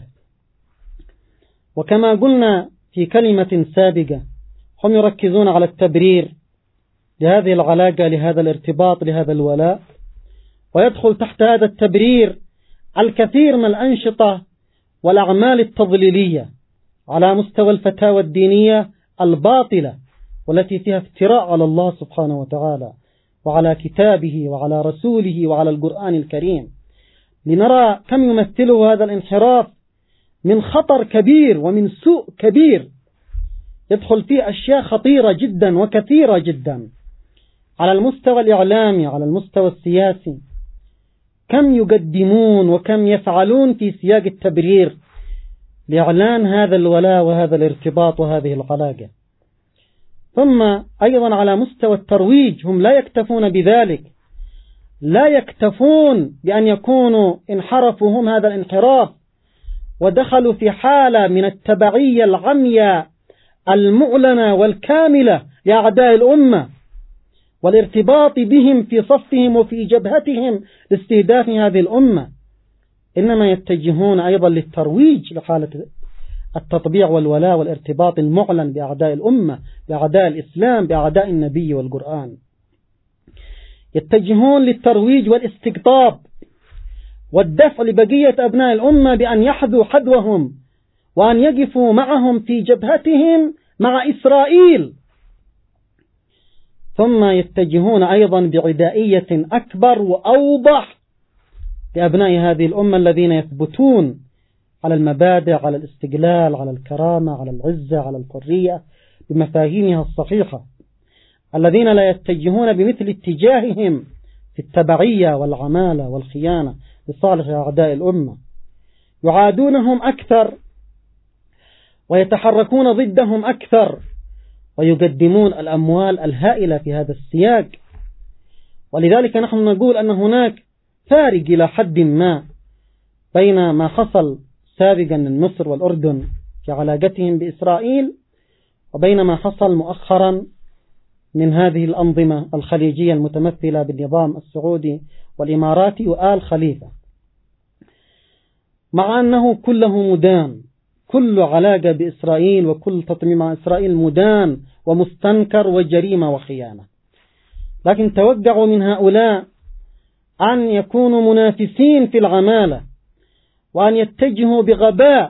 وكما قلنا في كلمة سابقة، هم يركزون على التبرير لهذه العلاقة، لهذا الارتباط، لهذا الولاء، ويدخل تحت هذا التبرير الكثير من الأنشطة والأعمال التضليلية على مستوى الفتاوى الدينية الباطلة والتي فيها افتراء على الله سبحانه وتعالى وعلى كتابه وعلى رسوله وعلى القرآن الكريم، لنرى كم يمثله هذا الانحراف من خطر كبير ومن سوء كبير يدخل فيه أشياء خطيرة جدا وكثيرة جدا على المستوى الإعلامي، على المستوى السياسي. كم يقدمون وكم يفعلون في سياق التبرير لإعلان هذا الولاء وهذا الارتباط وهذه العلاقة. ثم أيضا على مستوى الترويج هم لا يكتفون بذلك، لا يكتفون بأن يكونوا انحرفوا هم هذا الانحراف ودخلوا في حالة من التبعية العمياء المعلنة والكاملة لأعداء الأمة والارتباط بهم في صفهم وفي جبهتهم لاستهداف هذه الأمة، إنما يتجهون أيضا للترويج لحالة التطبيع والولاء والارتباط المعلن بأعداء الأمة، بأعداء الإسلام، بأعداء النبي والقرآن. يتجهون للترويج والاستقطاب والدفع لبقية أبناء الأمة بأن يحذوا حذوهم وأن يقفوا معهم في جبهتهم مع إسرائيل. ثم يتجهون أيضا بعدائية أكبر وأوضح لأبناء هذه الأمة الذين يثبتون على المبادئ، على الاستقلال، على الكرامة، على العزة، على الحرية بمفاهيمها الصحيحة، الذين لا يتجهون بمثل اتجاههم في التبعية والعمالة والخيانة لصالح أعداء الأمة. يعادونهم أكثر ويتحركون ضدهم أكثر ويقدمون الأموال الهائلة في هذا السياق. ولذلك نحن نقول أن هناك فارق إلى حد ما بين ما حصل سابقا من مصر والأردن في علاقتهم بإسرائيل وبين ما حصل مؤخرا من هذه الأنظمة الخليجية المتمثلة بالنظام السعودي والإماراتي وآل خليفة، مع أنه كله مدان، كل علاقة بإسرائيل وكل تطميم مع إسرائيل مدان ومستنكر وجريمة وخيانة. لكن توقعوا من هؤلاء أن يكونوا منافسين في العمالة وأن يتجهوا بغباء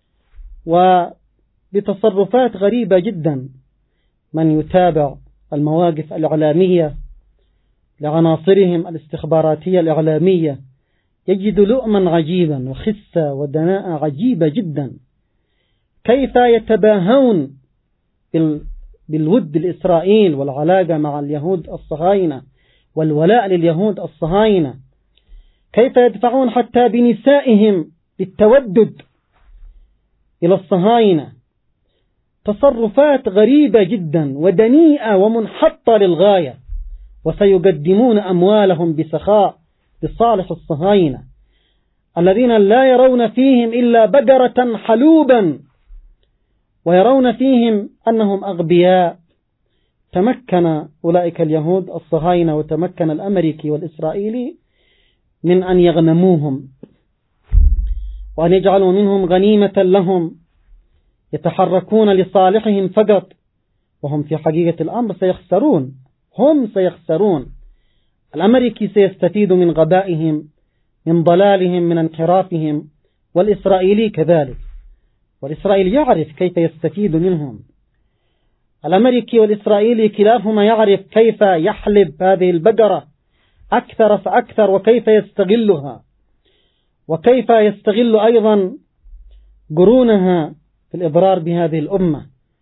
وبتصرفات غريبة جدا. من يتابع المواقف الإعلامية لعناصرهم الاستخباراتية الإعلامية يجد لؤما عجيبا وخسة ودناءة عجيبة جدا، كيف يتباهون بالود لإسرائيل والعلاقة مع اليهود الصهاينة والولاء لليهود الصهاينة، كيف يدفعون حتى بنسائهم بالتودد إلى الصهاينة. تصرفات غريبة جدا ودنيئة ومنحطة للغاية، وسيقدمون أموالهم بسخاء لصالح الصهاينة الذين لا يرون فيهم إلا بقرة حلوبا، ويرون فيهم أنهم أغبياء. تمكن أولئك اليهود الصهاينة وتمكن الأمريكي والإسرائيلي من أن يغنموهم وأن يجعلوا منهم غنيمة لهم يتحركون لصالحهم فقط، وهم في حقيقة الأمر سيخسرون، هم سيخسرون. الأمريكي سيستفيد من غبائهم، من ضلالهم، من انحرافهم، والإسرائيلي كذلك، والإسرائيلي يعرف كيف يستفيد منهم. الأمريكي والإسرائيلي كلاهما يعرف كيف يحلب هذه البقرة أكثر فأكثر وكيف يستغلها، وكيف يستغل أيضا قرونها في الإضرار بهذه الأمة،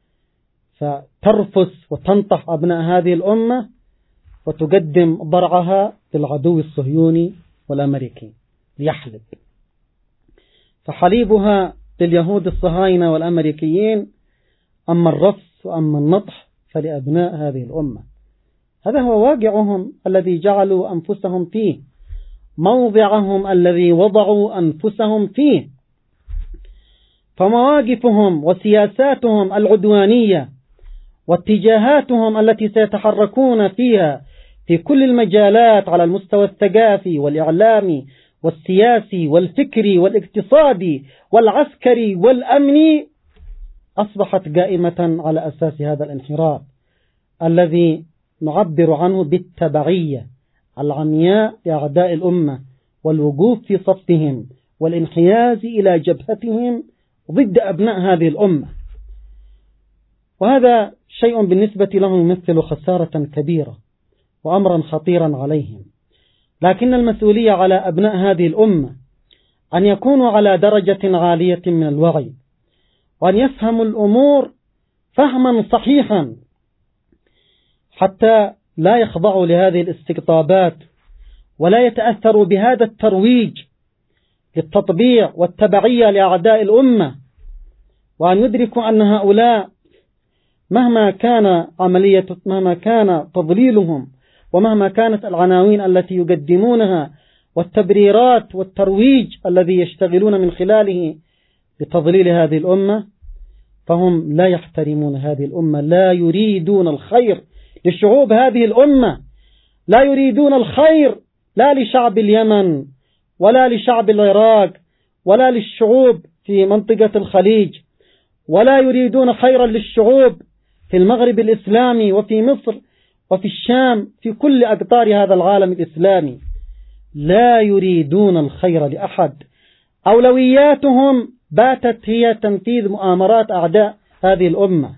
فترفس وتنطح أبناء هذه الأمة وتقدم ضرعها للعدو الصهيوني والأمريكي ليحلب. فحليبها لليهود الصهاينة والأمريكيين، أما الرفس وأما النطح فلأبناء هذه الأمة. هذا هو واقعهم الذي جعلوا أنفسهم فيه، موضعهم الذي وضعوا أنفسهم فيه. فمواقفهم وسياساتهم العدوانية واتجاهاتهم التي سيتحركون فيها في كل المجالات على المستوى الثقافي والإعلامي والسياسي والفكري والاقتصادي والعسكري والأمني أصبحت قائمة على أساس هذا الانحراف الذي نعبر عنه بالتبعية العمياء لأعداء الأمة والوقوف في صفهم والانحياز إلى جبهتهم ضد أبناء هذه الأمة. وهذا شيء بالنسبة لهم يمثل خسارة كبيرة وأمرا خطيرا عليهم، لكن المسؤولية على أبناء هذه الأمة أن يكونوا على درجة عالية من الوعي، وأن يفهموا الأمور فهما صحيحا حتى لا يخضعوا لهذه الاستقطابات ولا يتأثروا بهذا الترويج للتطبيع والتبعية لأعداء الأمة، وأن يدركوا أن هؤلاء مهما كان عملية مهما كان تضليلهم ومهما كانت العناوين التي يقدمونها والتبريرات والترويج الذي يشتغلون من خلاله بتضليل هذه الأمة، فهم لا يحترمون هذه الأمة، لا يريدون الخير لشعوب هذه الأمة، لا يريدون الخير لا لشعب اليمن ولا لشعب العراق ولا للشعوب في منطقة الخليج، ولا يريدون خيرا للشعوب في المغرب الإسلامي وفي مصر وفي الشام، في كل أقطار هذا العالم الإسلامي، لا يريدون الخير لأحد. أولوياتهم باتت هي تنفيذ مؤامرات أعداء هذه الأمة،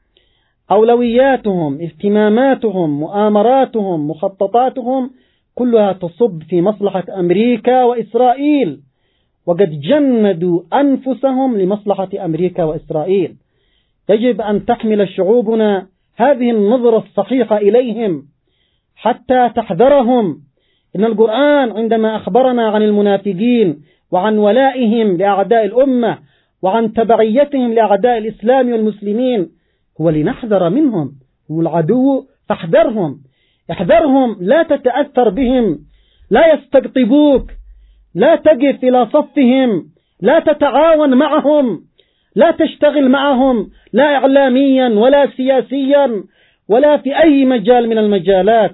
أولوياتهم، اهتماماتهم، مؤامراتهم، مخططاتهم كلها تصب في مصلحة أمريكا وإسرائيل، وقد جندوا أنفسهم لمصلحة أمريكا وإسرائيل. يجب أن تحمل شعوبنا هذه النظرة الصحيحة إليهم حتى تحذرهم. إن القرآن عندما أخبرنا عن المنافقين وعن ولائهم لأعداء الأمة وعن تبعيتهم لأعداء الإسلام والمسلمين هو لنحذر منهم، هم العدو فاحذرهم، احذرهم، لا تتأثر بهم، لا يستقطبوك، لا تقف إلى صفهم، لا تتعاون معهم، لا تشتغل معهم لا إعلاميا ولا سياسيا ولا في أي مجال من المجالات،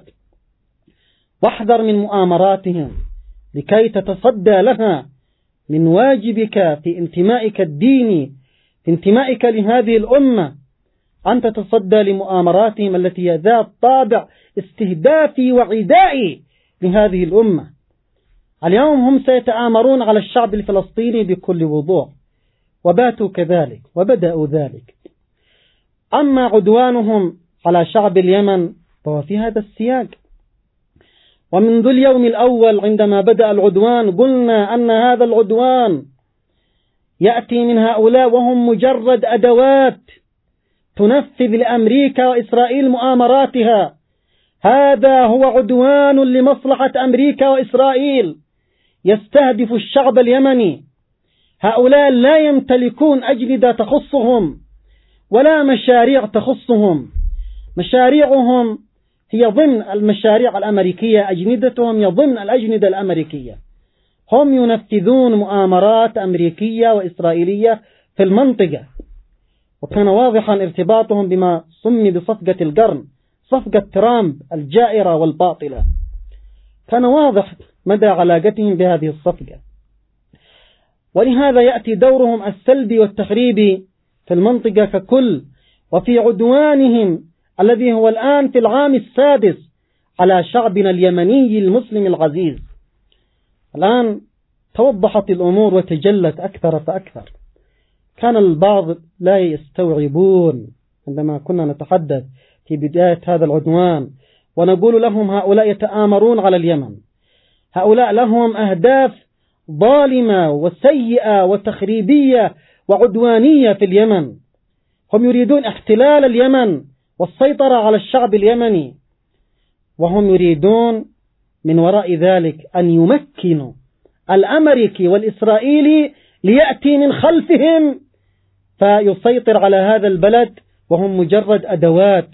واحذر من مؤامراتهم لكي تتصدى لها. من واجبك في انتمائك الديني، في انتمائك لهذه الأمة، أن تتصدى لمؤامراتهم التي هي ذات طابع استهدافي وعدائي لهذه الأمة. اليوم هم سيتآمرون على الشعب الفلسطيني بكل وضوح، وباتوا كذلك وبدأوا ذلك. أما عدوانهم على شعب اليمن فهو في هذا السياق، ومنذ اليوم الأول عندما بدأ العدوان قلنا أن هذا العدوان يأتي من هؤلاء وهم مجرد أدوات تنفذ لأمريكا وإسرائيل مؤامراتها. هذا هو عدوان لمصلحة أمريكا وإسرائيل، يستهدف الشعب اليمني. هؤلاء لا يمتلكون أجندة تخصهم ولا مشاريع تخصهم، مشاريعهم هي ضمن المشاريع الأمريكية، أجندتهم هي ضمن الأجندة الأمريكية. هم ينفذون مؤامرات أمريكية وإسرائيلية في المنطقة، وكان واضحا ارتباطهم بما سمي بصفقة القرن، صفقة ترامب الجائرة والباطلة، كان واضح مدى علاقتهم بهذه الصفقة. ولهذا يأتي دورهم السلبي والتخريبي في المنطقة ككل، وفي عدوانهم الذي هو الآن في العام السادس على شعبنا اليمني المسلم العزيز. الآن توضحت الأمور وتجلت أكثر فأكثر. كان البعض لا يستوعبون عندما كنا نتحدث في بداية هذا العدوان ونقول لهم هؤلاء يتآمرون على اليمن، هؤلاء لهم أهداف ظالمة وسيئة وتخريبية وعدوانية في اليمن، هم يريدون احتلال اليمن والسيطرة على الشعب اليمني، وهم يريدون من وراء ذلك أن يمكنوا الأمريكي والإسرائيلي ليأتي من خلفهم فيسيطر على هذا البلد، وهم مجرد أدوات.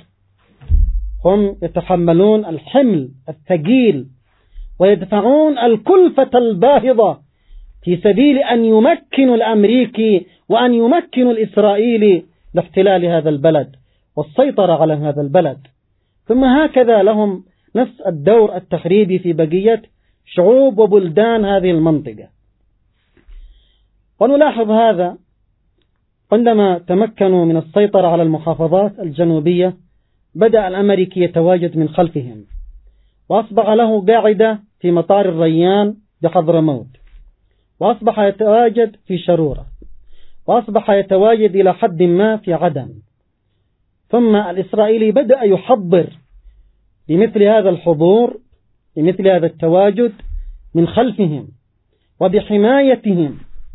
هم يتحملون الحمل الثقيل ويدفعون الكلفة الباهظة في سبيل أن يمكنوا الأمريكي وأن يمكنوا الإسرائيلي لاحتلال هذا البلد والسيطرة على هذا البلد. ثم هكذا لهم نفس الدور التخريبي في بقية شعوب وبلدان هذه المنطقة. ونلاحظ هذا عندما تمكنوا من السيطرة على المحافظات الجنوبية بدأ الأمريكي يتواجد من خلفهم، وأصبح له قاعدة في مطار الريان بحضرموت، وأصبح يتواجد في شرورة، وأصبح يتواجد إلى حد ما في عدن. ثم الإسرائيلي بدأ يحضر لمثل هذا الحضور، لمثل هذا التواجد من خلفهم، وبحمايتهم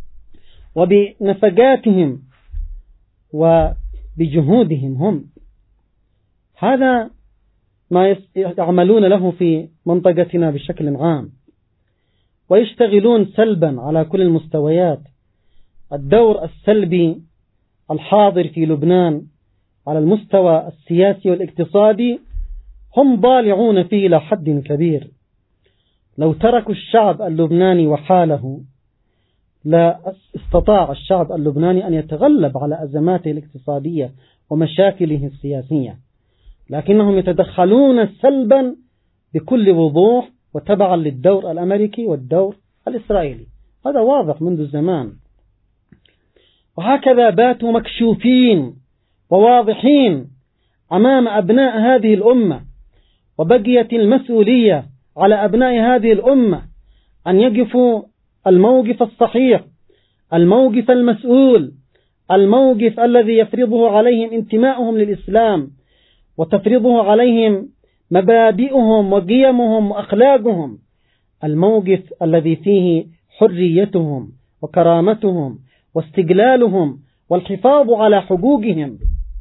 وبنفقاتهم وبجهودهم هم. هذا ما يعملون له في منطقتنا بشكل عام، ويشتغلون سلبا على كل المستويات. الدور السلبي الحاضر في لبنان على المستوى السياسي والاقتصادي هم ضالعون فيه إلى حد كبير. لو تركوا الشعب اللبناني وحاله لا استطاع الشعب اللبناني أن يتغلب على أزماته الاقتصادية ومشاكله السياسية، لكنهم يتدخلون سلبا بكل وضوح وتبعا للدور الأمريكي والدور الإسرائيلي. هذا واضح منذ زمان، وهكذا باتوا مكشوفين وواضحين أمام أبناء هذه الأمة. وبقيت المسؤولية على أبناء هذه الأمة أن يقفوا الموقف الصحيح، الموقف المسؤول، الموقف الذي يفرضه عليهم انتماؤهم للإسلام، وتفرضه عليهم مبادئهم وقيمهم وأخلاقهم، الموقف الذي فيه حريتهم وكرامتهم واستقلالهم والحفاظ على حقوقهم.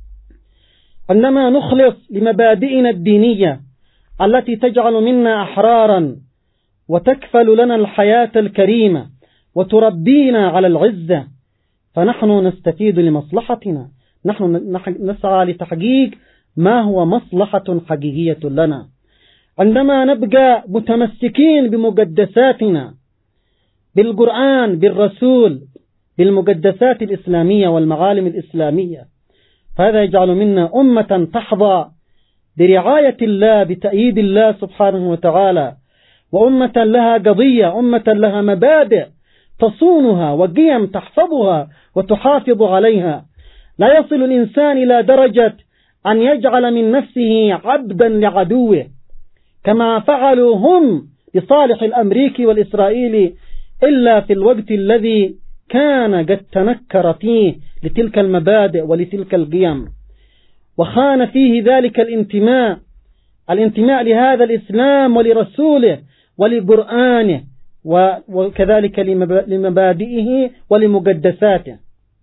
عندما نخلص لمبادئنا الدينية التي تجعل منا أحرارا وتكفل لنا الحياة الكريمة وتربينا على العزة، فنحن نستفيد لمصلحتنا، نحن نسعى لتحقيق ما هو مصلحة حقيقية لنا. عندما نبقى متمسكين بمقدساتنا، بالقرآن، بالرسول، بالمقدسات الإسلامية والمعالم الإسلامية، فهذا يجعل منا أمة تحظى برعاية الله، بتأييد الله سبحانه وتعالى، وأمة لها قضية، أمة لها مبادئ تصونها وقيم تحفظها وتحافظ عليها. لا يصل الإنسان إلى درجة أن يجعل من نفسه عبدا لعدوه كما فعلوا هم لصالح الأمريكي والإسرائيلي، إلا في الوقت الذي كان قد تنكر فيه لتلك المبادئ ولتلك القيم، وخان فيه ذلك الانتماء الانتماء لهذا الإسلام ولرسوله ولقرآنه، وكذلك لمبادئه ولمقدساته.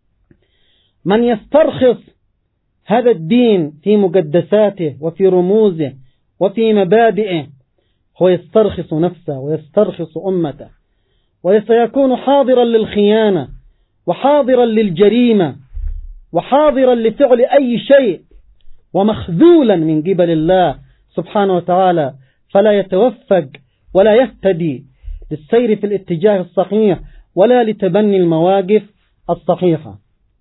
من يسترخص هذا الدين في مقدساته وفي رموزه وفي مبادئه هو يسترخص نفسه ويسترخص أمته، وسيكون حاضرا للخيانة وحاضرا للجريمة وحاضرا لفعل أي شيء، ومخذولا من قبل الله سبحانه وتعالى، فلا يتوفق ولا يهتدي للسير في الاتجاه الصحيح ولا لتبني المواقف الصحيحة.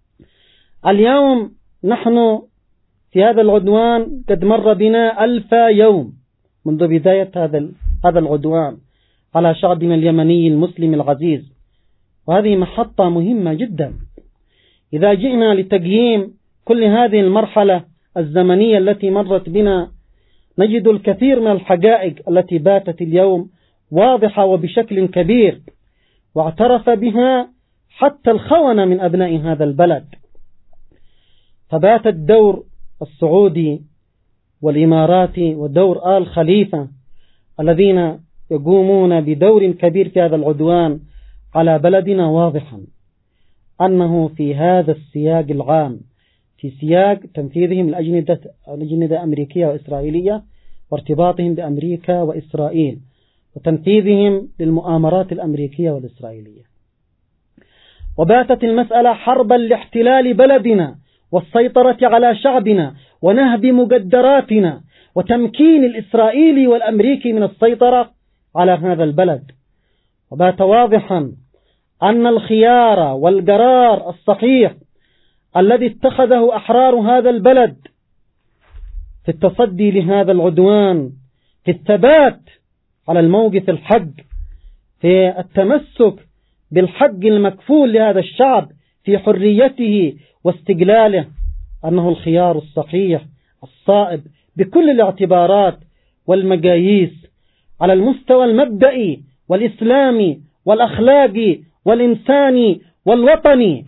اليوم نحن في هذا العدوان قد مر بنا ألف يوم منذ بداية هذا هذا العدوان على شعبنا اليمني المسلم العزيز، وهذه محطة مهمة جدا. إذا جئنا لتقييم كل هذه المرحلة الزمنية التي مرت بنا، نجد الكثير من الحقائق التي باتت اليوم واضحة وبشكل كبير، واعترف بها حتى الخونة من أبناء هذا البلد. فبات الدور السعودي والإماراتي ودور آل خليفة الذين يقومون بدور كبير في هذا العدوان على بلدنا واضحا أنه في هذا السياق العام، في سياق تنفيذهم الأجندة الأجندة أمريكية وإسرائيلية وارتباطهم بأمريكا وإسرائيل وتنفيذهم للمؤامرات الأمريكية والإسرائيلية. وباتت المسألة حربا لاحتلال بلدنا والسيطرة على شعبنا ونهب مقدراتنا وتمكين الإسرائيلي والأمريكي من السيطرة على هذا البلد. وبات واضحا أن الخيار والقرار الصحيح الذي اتخذه أحرار هذا البلد في التصدي لهذا العدوان، في الثبات على الموقف الحق، في التمسك بالحق المكفول لهذا الشعب في حريته واستقلاله، أنه الخيار الصحيح الصائب بكل الاعتبارات والمقاييس على المستوى المبدئي والإسلامي والأخلاقي والإنساني والوطني.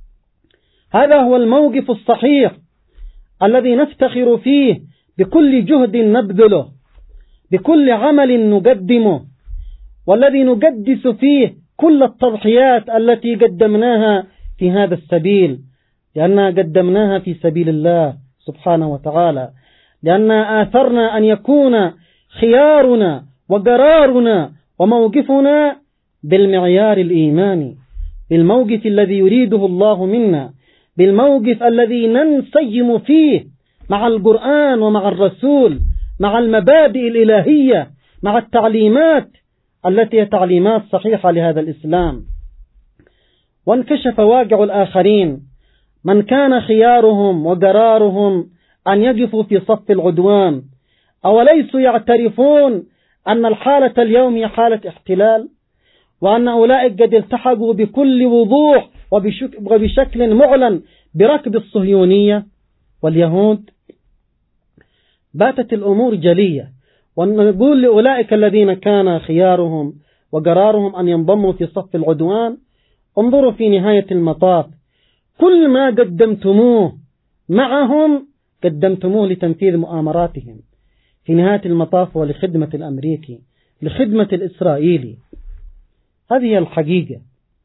هذا هو الموقف الصحيح الذي نفتخر فيه بكل جهد نبذله، بكل عمل نقدمه، والذي نقدس فيه كل التضحيات التي قدمناها في هذا السبيل، لأننا قدمناها في سبيل الله سبحانه وتعالى، لأننا آثرنا أن يكون خيارنا وقرارنا وموقفنا بالمعيار الإيماني، بالموقف الذي يريده الله منا، بالموقف الذي ننسجم فيه مع القرآن ومع الرسول، مع المبادئ الإلهية، مع التعليمات التي هي تعليمات صحيحة لهذا الإسلام. وانكشف واقع الآخرين من كان خيارهم وقرارهم أن يقفوا في صف العدوان، أوليسوا يعترفون أن الحالة اليوم هي حالة احتلال، وأن أولئك قد التحقوا بكل وضوح وبشكل معلن بركب الصهيونية واليهود؟ باتت الأمور جلية، ونقول لأولئك الذين كان خيارهم وقرارهم أن ينضموا في صف العدوان: انظروا في نهاية المطاف، كل ما قدمتموه معهم قدمتموه لتنفيذ مؤامراتهم، في نهاية المطاف ولخدمة الأمريكي، لخدمة الإسرائيلي. هذه الحقيقة.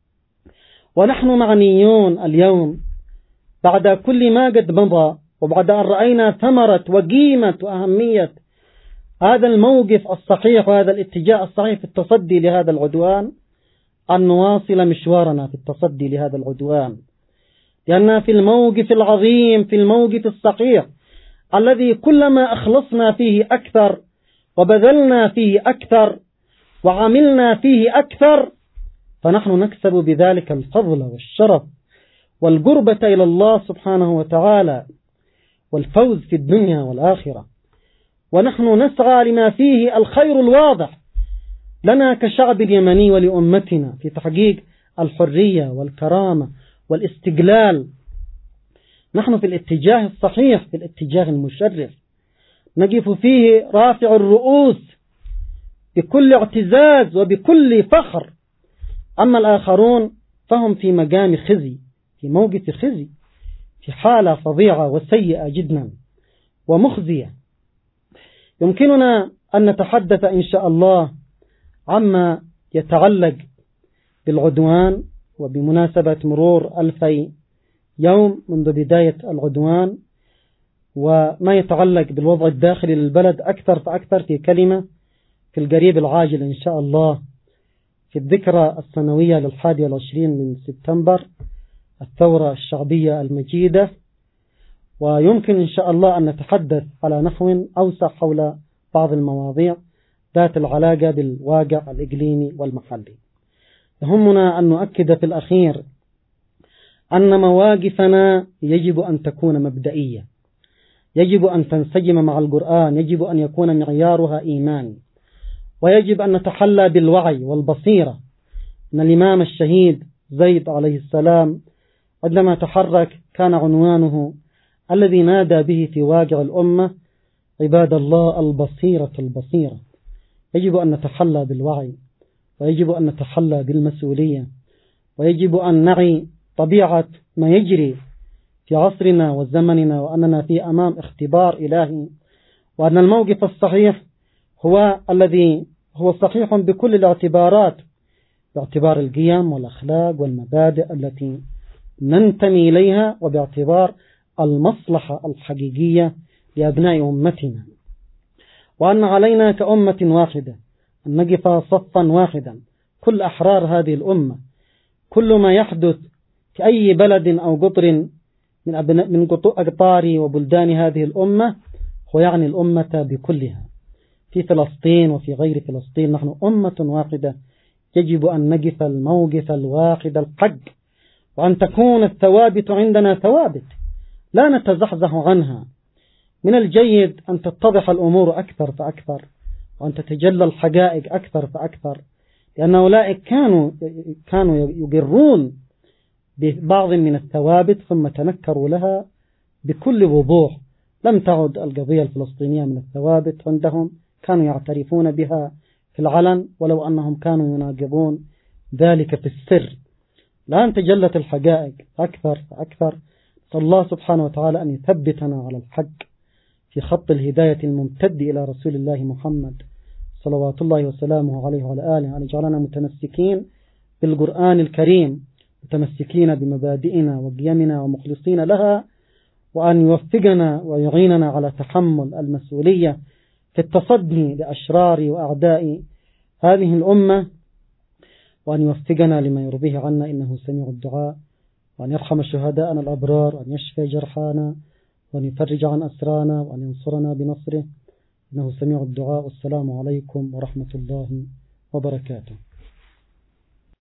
ونحن معنيون اليوم بعد كل ما قد مضى، وبعد أن رأينا ثمرة وقيمة وأهمية هذا الموقف الصحيح وهذا الاتجاه الصحيح في التصدي لهذا العدوان، أن نواصل مشوارنا في التصدي لهذا العدوان، لأننا في الموقف العظيم، في الموقف الصحيح الذي كلما أخلصنا فيه أكثر وبذلنا فيه أكثر وعملنا فيه أكثر، فنحن نكسب بذلك الفضل والشرف والقربة إلى الله سبحانه وتعالى والفوز في الدنيا والآخرة. ونحن نسعى لما فيه الخير الواضح لنا كشعب اليمني ولأمتنا في تحقيق الحرية والكرامة والاستقلال. نحن في الاتجاه الصحيح، في الاتجاه المشرف، نقف فيه رافع الرؤوس بكل اعتزاز وبكل فخر. أما الآخرون فهم في مقام خزي، في موقف خزي، في حالة فظيعة وسيئة جدا ومخزية. يمكننا أن نتحدث إن شاء الله عما يتعلق بالعدوان، وبمناسبة مرور ألفي يوم منذ بداية العدوان، وما يتعلق بالوضع الداخلي للبلد أكثر فأكثر في كلمة في القريب العاجل إن شاء الله، في الذكرى السنوية للحادي والعشرين من سبتمبر، الثورة الشعبية المجيدة. ويمكن إن شاء الله أن نتحدث على نحو أوسع حول بعض المواضيع ذات العلاقة بالواقع الإقليمي والمحلي. يهمنا أن نؤكد في الأخير أن مواقفنا يجب أن تكون مبدئية، يجب أن تنسجم مع القرآن، يجب أن يكون معيارها إيمان، ويجب أن نتحلى بالوعي والبصيرة. أن الإمام الشهيد زيد عليه السلام عندما تحرك كان عنوانه الذي نادى به في واقع الأمة: عباد الله البصيرة البصيرة. يجب أن نتحلى بالوعي، ويجب أن نتحلى بالمسؤولية، ويجب أن نعي طبيعة ما يجري في عصرنا وزمننا، وأننا في أمام اختبار إلهي، وأن الموقف الصحيح هو الذي هو صحيح بكل الاعتبارات، باعتبار القيم والأخلاق والمبادئ التي ننتمي إليها، وباعتبار المصلحة الحقيقية لأبناء أمتنا. وأن علينا كأمة واحدة أن نقف صفا واحدا، كل أحرار هذه الأمة. كل ما يحدث في أي بلد أو قطر من أبناء من أقطار وبلدان هذه الأمة هو يعني الأمة بكلها، في فلسطين وفي غير فلسطين. نحن أمة واحدة، يجب أن نقف الموقف الواحد الحق، وأن تكون الثوابت عندنا ثوابت لا نتزحزح عنها. من الجيد أن تتضح الأمور أكثر فأكثر، وأن تتجلى الحقائق أكثر فأكثر، لأن أولئك كانوا كانوا يقرون ببعض من الثوابت ثم تنكروا لها بكل وضوح. لم تعد القضية الفلسطينية من الثوابت عندهم، كانوا يعترفون بها في العلن ولو أنهم كانوا يناقضون ذلك في السر. الآن تجلت الحقائق أكثر فأكثر. فالله سبحانه وتعالى أن يثبتنا على الحق في خط الهداية الممتد إلى رسول الله محمد صلوات الله وسلامه عليه وعلى آله، أن يجعلنا متمسكين بالقرآن الكريم متمسكين بمبادئنا وقيمنا ومخلصين لها، وأن يوفقنا ويعيننا على تحمل المسؤولية في التصدي لأشرار وأعداء هذه الأمة، وأن يوفقنا لما يرضيه عنا إنه سميع الدعاء، وأن يرحم شهداءنا الأبرار، وأن يشفي جرحانا، وأن يفرج عن أسرانا، وأن ينصرنا بنصره إنه سميع الدعاء. والسلام عليكم ورحمة الله وبركاته.